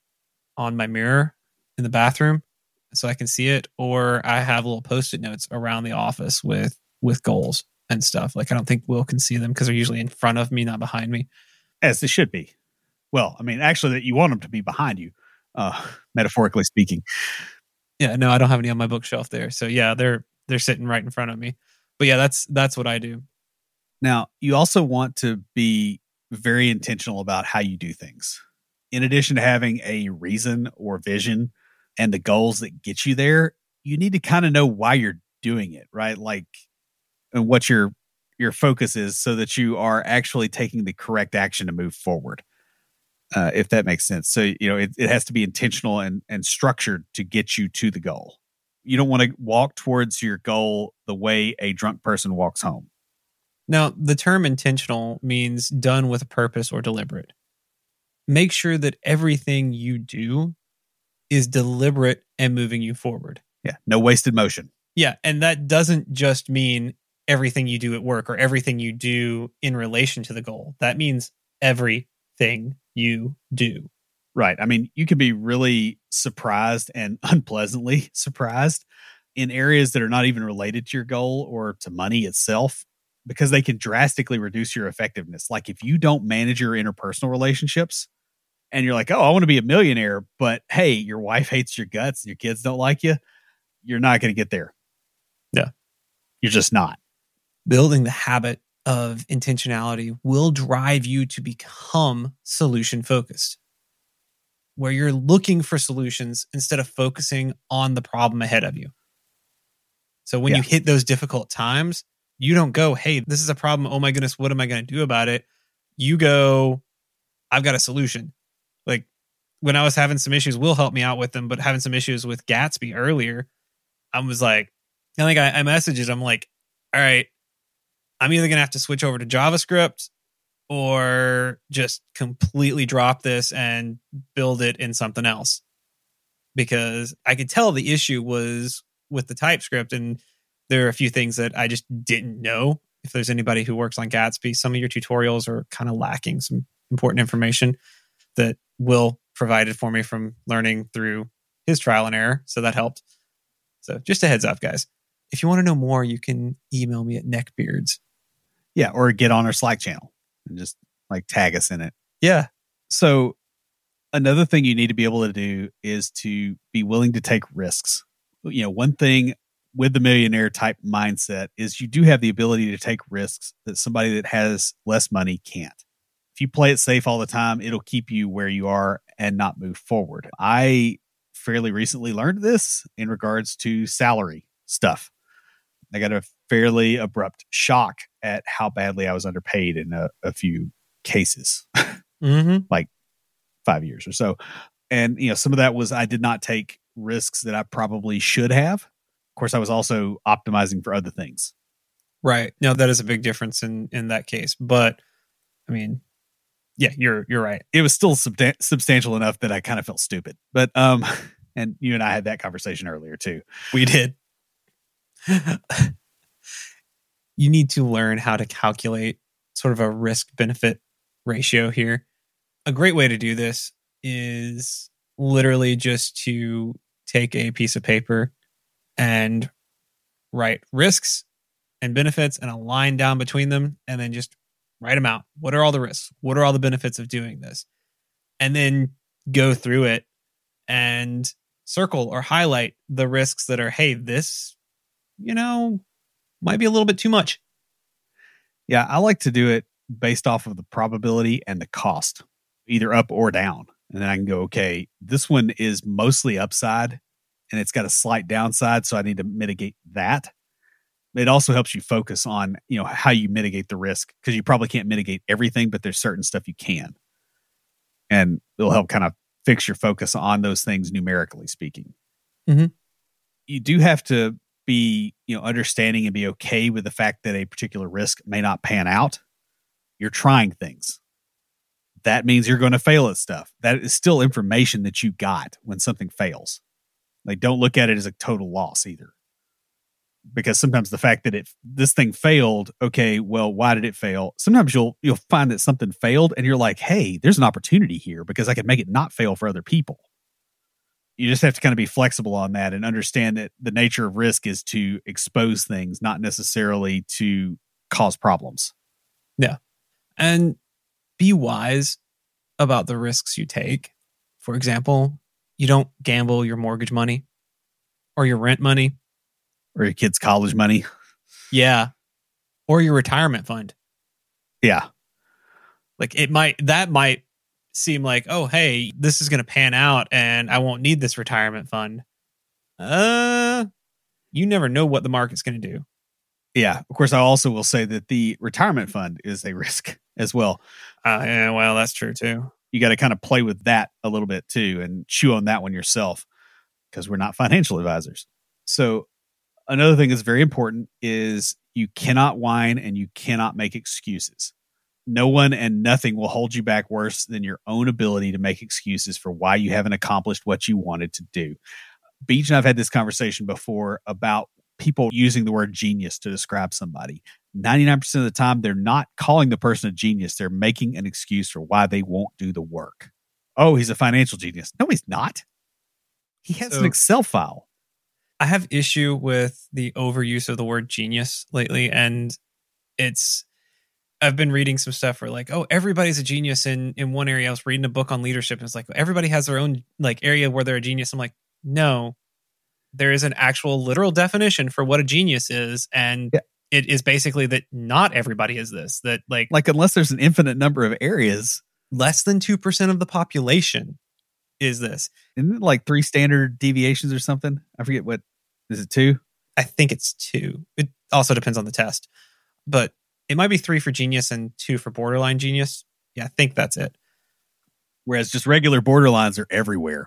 on my mirror in the bathroom so I can see it, or I have little post-it notes around the office with with goals and stuff. Like I don't think Will can see them because they're usually in front of me, not behind me. As they should be. Well, I mean, actually, that you want them to be behind you, uh, metaphorically speaking. Yeah, no, I don't have any on my bookshelf there. So yeah, they're they're sitting right in front of me. But yeah, that's that's what I do. Now, you also want to be very intentional about how you do things. In addition to having a reason or vision and the goals that get you there, you need to kind of know why you're doing it, right? Like, and what your your focus is, so that you are actually taking the correct action to move forward. Uh, if that makes sense. So, you know, it, it has to be intentional and, and structured to get you to the goal. You don't want to walk towards your goal the way a drunk person walks home. Now, the term intentional means done with a purpose or deliberate. Make sure that everything you do is deliberate and moving you forward. Yeah. No wasted motion. Yeah. And that doesn't just mean everything you do at work or everything you do in relation to the goal. That means everything you do. Right. I mean, you can be really surprised and unpleasantly surprised in areas that are not even related to your goal or to money itself, because they can drastically reduce your effectiveness. Like if you don't manage your interpersonal relationships and you're like, oh, I want to be a millionaire, but hey, your wife hates your guts and your kids don't like you, you're not going to get there. Yeah. You're just not. Building the habit of intentionality will drive you to become solution focused, where you're looking for solutions instead of focusing on the problem ahead of you. So when Yeah. you hit those difficult times, you don't go, hey, this is a problem. Oh my goodness, what am I going to do about it? You go, I've got a solution. Like when I was having some issues, Will helped me out with them, but having some issues with Gatsby earlier, I was like, I think I, I messaged, I'm like, all right, I'm either going to have to switch over to JavaScript or just completely drop this and build it in something else. Because I could tell the issue was with the TypeScript, and there are a few things that I just didn't know. If there's anybody who works on Gatsby, some of your tutorials are kind of lacking some important information that Will provided for me from learning through his trial and error. So that helped. So just a heads up, guys. If you want to know more, you can email me at neckbeards. Yeah. Or get on our Slack channel and just like tag us in it. Yeah. So another thing you need to be able to do is to be willing to take risks. You know, one thing with the millionaire type mindset is you do have the ability to take risks that somebody that has less money can't. If you play it safe all the time, it'll keep you where you are and not move forward. I fairly recently learned this in regards to salary stuff. I got a fairly abrupt shock at how badly I was underpaid in a, a few cases, Mm-hmm. like five years or so. And, you know, some of that was I did not take risks that I probably should have. Of course, I was also optimizing for other things. Right. No, that is a big difference in, in that case. But I mean, yeah, you're you're right. It was still substan- substantial enough that I kind of felt stupid. But, um, and you and I had that conversation earlier too. We did. You need to learn how to calculate sort of a risk benefit ratio here. A great way to do this is literally just to take a piece of paper and write risks and benefits and a line down between them, and then just write them out. What are all the risks? What are all the benefits of doing this? And then go through it and circle or highlight the risks that are, hey, this, you know, might be a little bit too much. Yeah, I like to do it based off of the probability and the cost, either up or down. And then I can go, okay, this one is mostly upside and it's got a slight downside, so I need to mitigate that. It also helps you focus on, you know, how you mitigate the risk, because you probably can't mitigate everything, but there's certain stuff you can. And it'll help kind of fix your focus on those things, numerically speaking. Mm-hmm. You do have to be, you know, understanding and be okay with the fact that a particular risk may not pan out. You're trying things. That means you're going to fail at stuff. That is still information that you got when something fails. Like, don't look at it as a total loss either. Because sometimes the fact that it this thing failed, okay, well, why did it fail? Sometimes you'll you'll find that something failed and you're like, hey, there's an opportunity here because I could make it not fail for other people. You just have to kind of be flexible on that and understand that the nature of risk is to expose things, not necessarily to cause problems. Yeah. And be wise about the risks you take. For example, you don't gamble your mortgage money or your rent money. Or your kids' college money. Yeah. Or your retirement fund. Yeah. Like it might, that might seem like, oh, hey, this is going to pan out and I won't need this retirement fund. Uh, you never know what the market's going to do. Yeah. Of course, I also will say that the retirement fund is a risk as well. Uh, yeah, well, that's true too. You got to kind of play with that a little bit too and chew on that one yourself, because we're not financial advisors. So another thing that's very important is you cannot whine and you cannot make excuses. No one and nothing will hold you back worse than your own ability to make excuses for why you haven't accomplished what you wanted to do. Beach and I've had this conversation before about people using the word genius to describe somebody. ninety-nine percent of the time, they're not calling the person a genius. They're making an excuse for why they won't do the work. Oh, he's a financial genius. No, he's not. He has So, an Excel file. I have issue with the overuse of the word genius lately, and it's I've been reading some stuff where like, oh, everybody's a genius in, in one area. I was reading a book on leadership and it's like, everybody has their own like area where they're a genius. I'm like, no, there is an actual literal definition for what a genius is. And yeah. it is basically that not everybody is this, that like, like unless there's an infinite number of areas, less than two percent of the population is this. Isn't it like three standard deviations or something? I forget what, is it two? I think it's two. It also depends on the test, but it might be three for genius and two for borderline genius. Yeah, I think that's it. Whereas just regular borderlines are everywhere.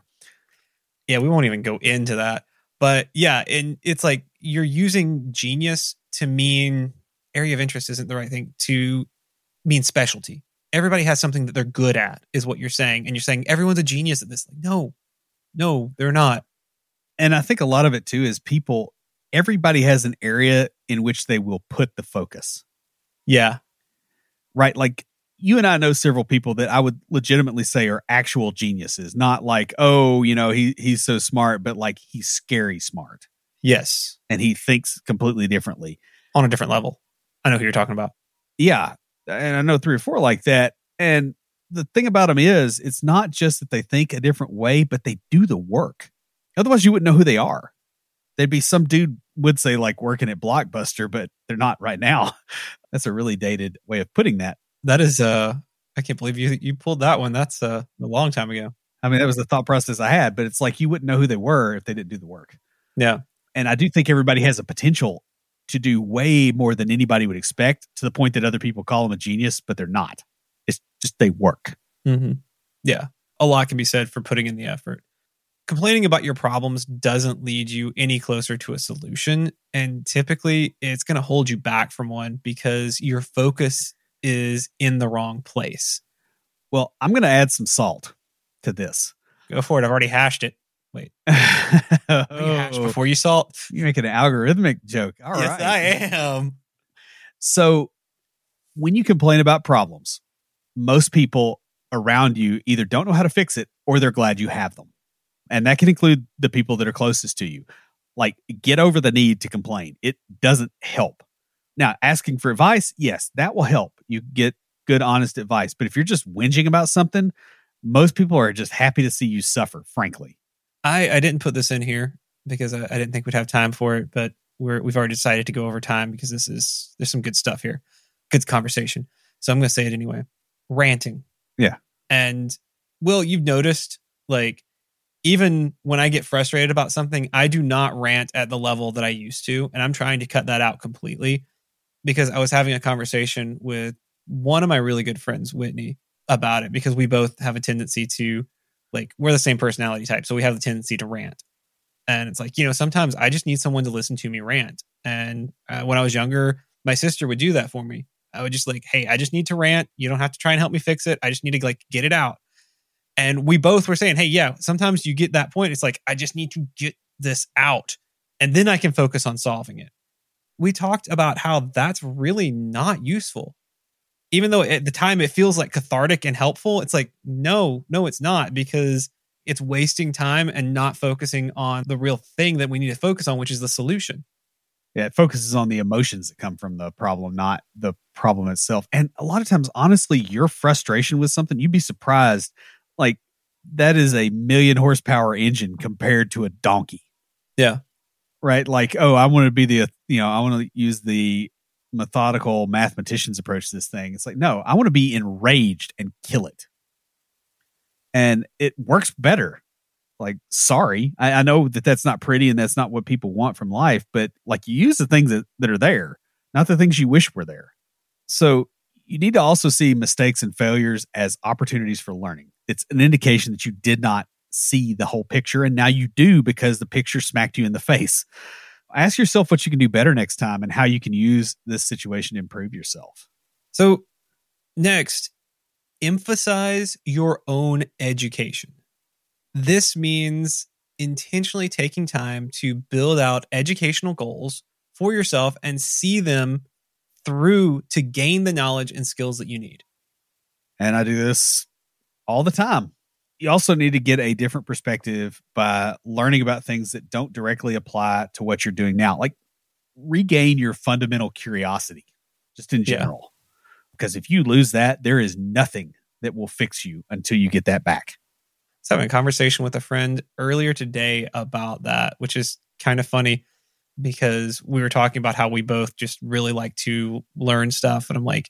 Yeah, we won't even go into that. But yeah, and it's like you're using genius to mean area of interest isn't the right thing, to mean specialty. Everybody has something that they're good at, is what you're saying. And you're saying everyone's a genius at this. Like, no, no, they're not. And I think a lot of it too is people, everybody has an area in which they will put the focus. Yeah. Right. Like you and I know several people that I would legitimately say are actual geniuses, not like, oh, you know, he he's so smart, but like he's scary smart. Yes. And he thinks completely differently. On a different level. I know who you're talking about. Yeah. And I know three or four like that. And the thing about them is it's not just that they think a different way, but they do the work. Otherwise you wouldn't know who they are. There'd be some dude would say like working at Blockbuster, but they're not right now. That's a really dated way of putting that. That is, uh, I can't believe you you pulled that one. That's uh, a long time ago. I mean, that was the thought process I had, but it's like you wouldn't know who they were if they didn't do the work. Yeah. And I do think everybody has a potential to do way more than anybody would expect, to the point that other people call them a genius, but they're not. It's just they work. Mm-hmm. Yeah. A lot can be said for putting in the effort. Complaining about your problems doesn't lead you any closer to a solution. And typically it's going to hold you back from one because your focus is in the wrong place. Well, I'm going to add some salt to this. Go for it. I've already hashed it. Wait. oh. You hashed before you salt? You're making an algorithmic joke. All yes, right. I am. So when you complain about problems, most people around you either don't know how to fix it or they're glad you have them. And that can include the people that are closest to you. Like, get over the need to complain. It doesn't help. Now, asking for advice, yes, that will help. You get good, honest advice. But if you're just whinging about something, most people are just happy to see you suffer, frankly. I, I didn't put this in here because I, I didn't think we'd have time for it, but we're, we've already decided to go over time because this is, there's some good stuff here. Good conversation. So I'm going to say it anyway. Ranting. Yeah. And Will, you've noticed, like, even when I get frustrated about something, I do not rant at the level that I used to. And I'm trying to cut that out completely because I was having a conversation with one of my really good friends, Whitney, about it, because we both have a tendency to, like, we're the same personality type. So we have the tendency to rant. And it's like, you know, sometimes I just need someone to listen to me rant. And uh, when I was younger, my sister would do that for me. I would just like, hey, I just need to rant. You don't have to try and help me fix it. I just need to like get it out. And we both were saying, hey, yeah, sometimes you get that point. It's like, I just need to get this out and then I can focus on solving it. We talked about how that's really not useful. Even though at the time it feels like cathartic and helpful, it's like, no, no, it's not, because it's wasting time and not focusing on the real thing that we need to focus on, which is the solution. Yeah, it focuses on the emotions that come from the problem, not the problem itself. And a lot of times, honestly, your frustration with something, you'd be surprised. Like, that is a million horsepower engine compared to a donkey. Yeah. Right? Like, oh, I want to be the, you know, I want to use the methodical mathematician's approach to this thing. It's like, no, I want to be enraged and kill it. And it works better. Like, sorry, I, I know that that's not pretty and that's not what people want from life, but like, you use the things that, that are there, not the things you wish were there. So you need to also see mistakes and failures as opportunities for learning. It's an indication that you did not see the whole picture, and now you do because the picture smacked you in the face. Ask yourself what you can do better next time and how you can use this situation to improve yourself. So next, emphasize your own education. This means intentionally taking time to build out educational goals for yourself and see them through to gain the knowledge and skills that you need. And I do this all the time. You also need to get a different perspective by learning about things that don't directly apply to what you're doing now. Like, regain your fundamental curiosity, just in general. Because if you lose that, there is nothing that will fix you until you get that back. I was having a conversation with a friend earlier today about that, which is kind of funny because we were talking about how we both just really like to learn stuff. And I'm like,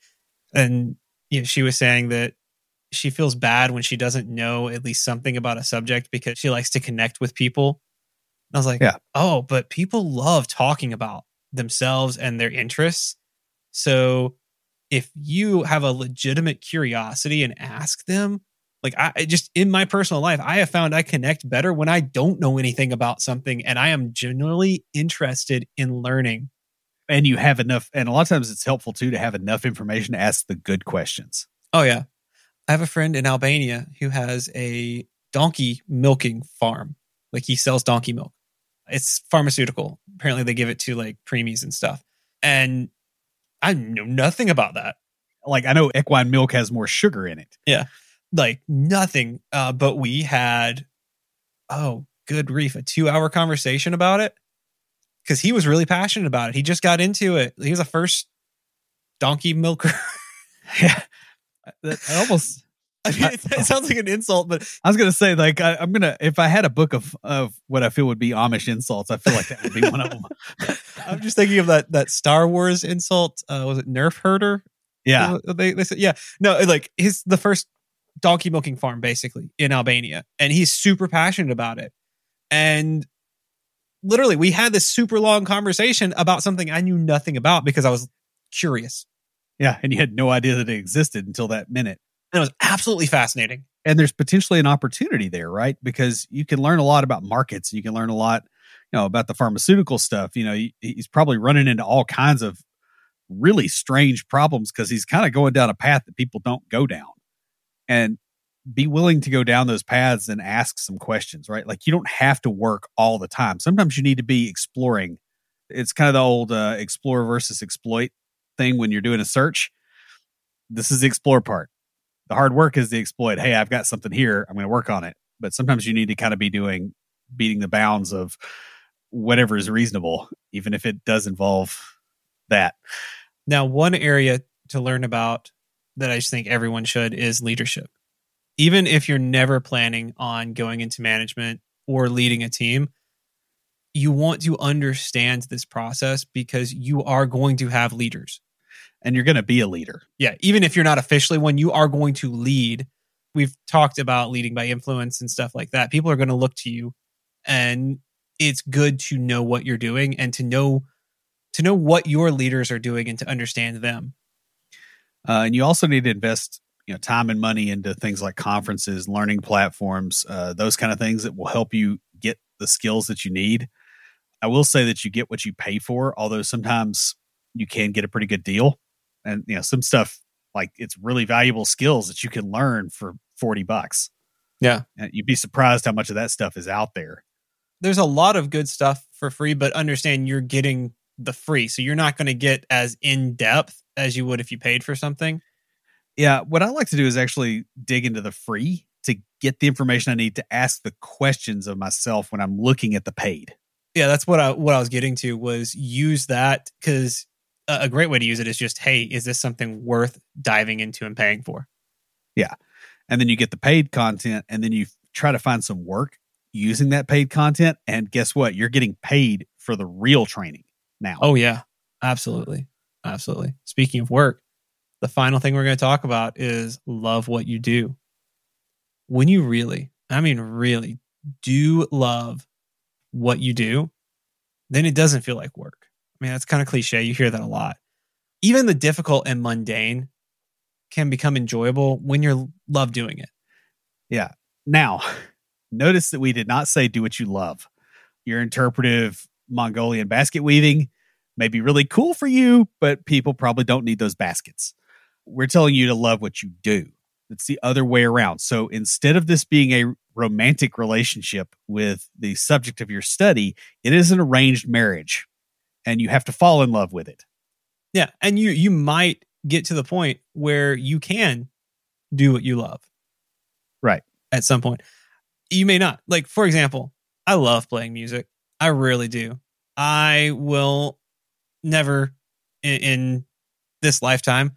and you know, she was saying that she feels bad when she doesn't know at least something about a subject because she likes to connect with people. And I was like, yeah. oh, but people love talking about themselves and their interests. So if you have a legitimate curiosity and ask them, like I I just in my personal life, I have found I connect better when I don't know anything about something and I am genuinely interested in learning. And you have enough, and a lot of times it's helpful too to have enough information to ask the good questions. Oh, yeah. I have a friend in Albania who has a donkey milking farm. Like he sells donkey milk. It's pharmaceutical. Apparently they give it to like preemies and stuff. And I know nothing about that. Like I know equine milk has more sugar in it. Yeah. Like nothing. Uh, but we had, oh, good grief, a two hour conversation about it. Because he was really passionate about it. He just got into it. He was the first donkey milker. Yeah. That, I almost. I mean, it, it sounds like an insult, but I was gonna say, like, I, I'm gonna if I had a book of of what I feel would be Amish insults, I feel like that would be one of them. I'm just thinking of that that Star Wars insult. Uh, was it Nerf herder? Yeah, they they said yeah. No, like his the first donkey milking farm basically in Albania, and he's super passionate about it. And literally, we had this super long conversation about something I knew nothing about because I was curious. Yeah, and you had no idea that it existed until that minute. And it was absolutely fascinating. And there's potentially an opportunity there, right? Because you can learn a lot about markets. You can learn a lot, you know, about the pharmaceutical stuff. You know, he, he's probably running into all kinds of really strange problems because he's kind of going down a path that people don't go down. And be willing to go down those paths and ask some questions, right? Like you don't have to work all the time. Sometimes you need to be exploring. It's kind of the old uh, explore versus exploit thing when you're doing a search. This is the explore part. The hard work is the exploit. Hey, I've got something here. I'm going to work on it. But sometimes you need to kind of be doing, beating the bounds of whatever is reasonable, even if it does involve that. Now, one area to learn about that I just think everyone should is leadership. Even if you're never planning on going into management or leading a team, you want to understand this process because you are going to have leaders. And you're going to be a leader. Yeah. Even if you're not officially one, you are going to lead. We've talked about leading by influence and stuff like that. People are going to look to you, and it's good to know what you're doing and to know to know what your leaders are doing and to understand them. Uh, and you also need to invest, you know, time and money into things like conferences, learning platforms, uh, those kind of things that will help you get the skills that you need. I will say that you get what you pay for, although sometimes you can get a pretty good deal. And, you know, some stuff like it's really valuable skills that you can learn for forty bucks. Yeah. And you'd be surprised how much of that stuff is out there. There's a lot of good stuff for free, but understand you're getting the free. So you're not going to get as in depth as you would if you paid for something. Yeah. What I like to do is actually dig into the free to get the information I need to ask the questions of myself when I'm looking at the paid. Yeah, that's what I what I was getting to was use that because a great way to use it is just, hey, is this something worth diving into and paying for? Yeah. And then you get the paid content and then you try to find some work using that paid content. And guess what? You're getting paid for the real training now. Oh, yeah, absolutely. Absolutely. Speaking of work, the final thing we're going to talk about is love what you do. When you really, I mean, really do love what you do, then it doesn't feel like work. I mean, that's kind of cliche. You hear that a lot. Even the difficult and mundane can become enjoyable when you love doing it. Yeah. Now, notice that we did not say do what you love. Your interpretive Mongolian basket weaving may be really cool for you, but people probably don't need those baskets. We're telling you to love what you do. It's the other way around. So instead of this being a romantic relationship with the subject of your study, it is an arranged marriage. And you have to fall in love with it. Yeah. And you you might get to the point where you can do what you love. Right. At some point. You may not. Like, for example, I love playing music. I really do. I will never in, in this lifetime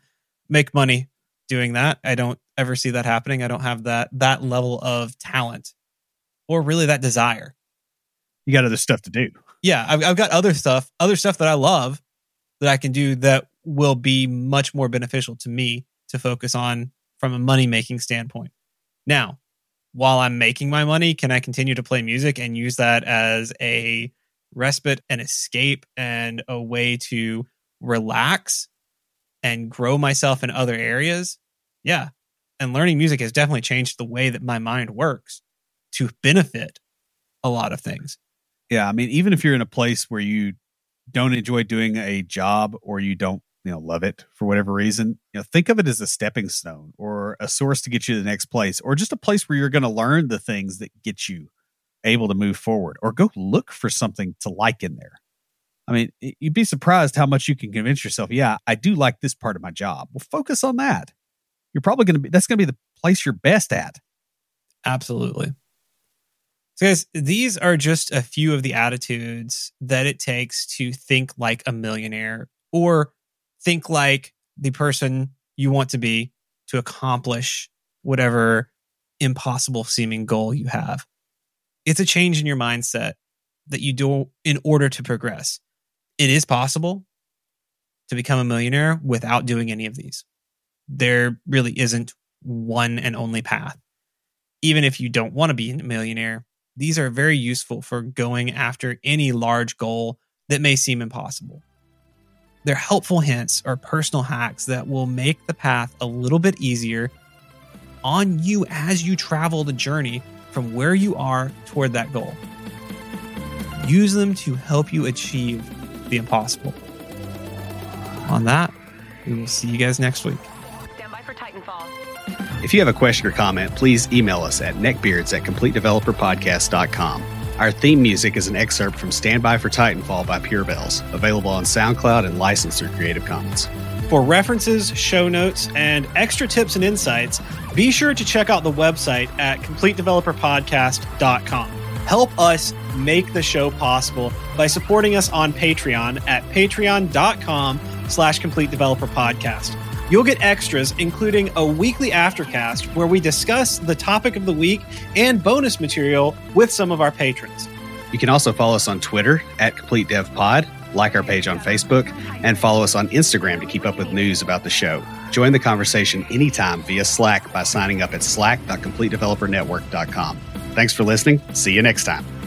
make money doing that. I don't ever see that happening. I don't have that that level of talent or really that desire. You got other stuff to do. Yeah, I've, I've got other stuff, other stuff that I love that I can do that will be much more beneficial to me to focus on from a money-making standpoint. Now, while I'm making my money, can I continue to play music and use that as a respite and escape and a way to relax and grow myself in other areas? Yeah. And learning music has definitely changed the way that my mind works to benefit a lot of things. Yeah. I mean, even if you're in a place where you don't enjoy doing a job or you don't, you know, love it for whatever reason, you know, think of it as a stepping stone or a source to get you to the next place, or just a place where you're going to learn the things that get you able to move forward, or go look for something to like in there. I mean, you'd be surprised how much you can convince yourself, yeah, I do like this part of my job. Well, focus on that. You're probably going to be, that's going to be the place you're best at. Absolutely. So guys, these are just a few of the attitudes that it takes to think like a millionaire, or think like the person you want to be to accomplish whatever impossible seeming goal you have. It's a change in your mindset that you do in order to progress. It is possible to become a millionaire without doing any of these. There really isn't one and only path. Even if you don't want to be a millionaire, these are very useful for going after any large goal that may seem impossible. They're helpful hints or personal hacks that will make the path a little bit easier on you as you travel the journey from where you are toward that goal. Use them to help you achieve the impossible. On that, we will see you guys next week. Stand by for Titanfall. If you have a question or comment, please email us at neckbeards at complete developer podcast dot com. Our theme music is an excerpt from Stand By for Titanfall by Pure Bells, available on SoundCloud and licensed through Creative Commons. For references, show notes, and extra tips and insights, be sure to check out the website at complete developer podcast dot com. Help us make the show possible by supporting us on Patreon at patreon dot com slash complete developer podcast. You'll get extras, including a weekly aftercast where we discuss the topic of the week and bonus material with some of our patrons. You can also follow us on Twitter at CompleteDevPod, like our page on Facebook, and follow us on Instagram to keep up with news about the show. Join the conversation anytime via Slack by signing up at slack dot complete developer network dot com. Thanks for listening. See you next time.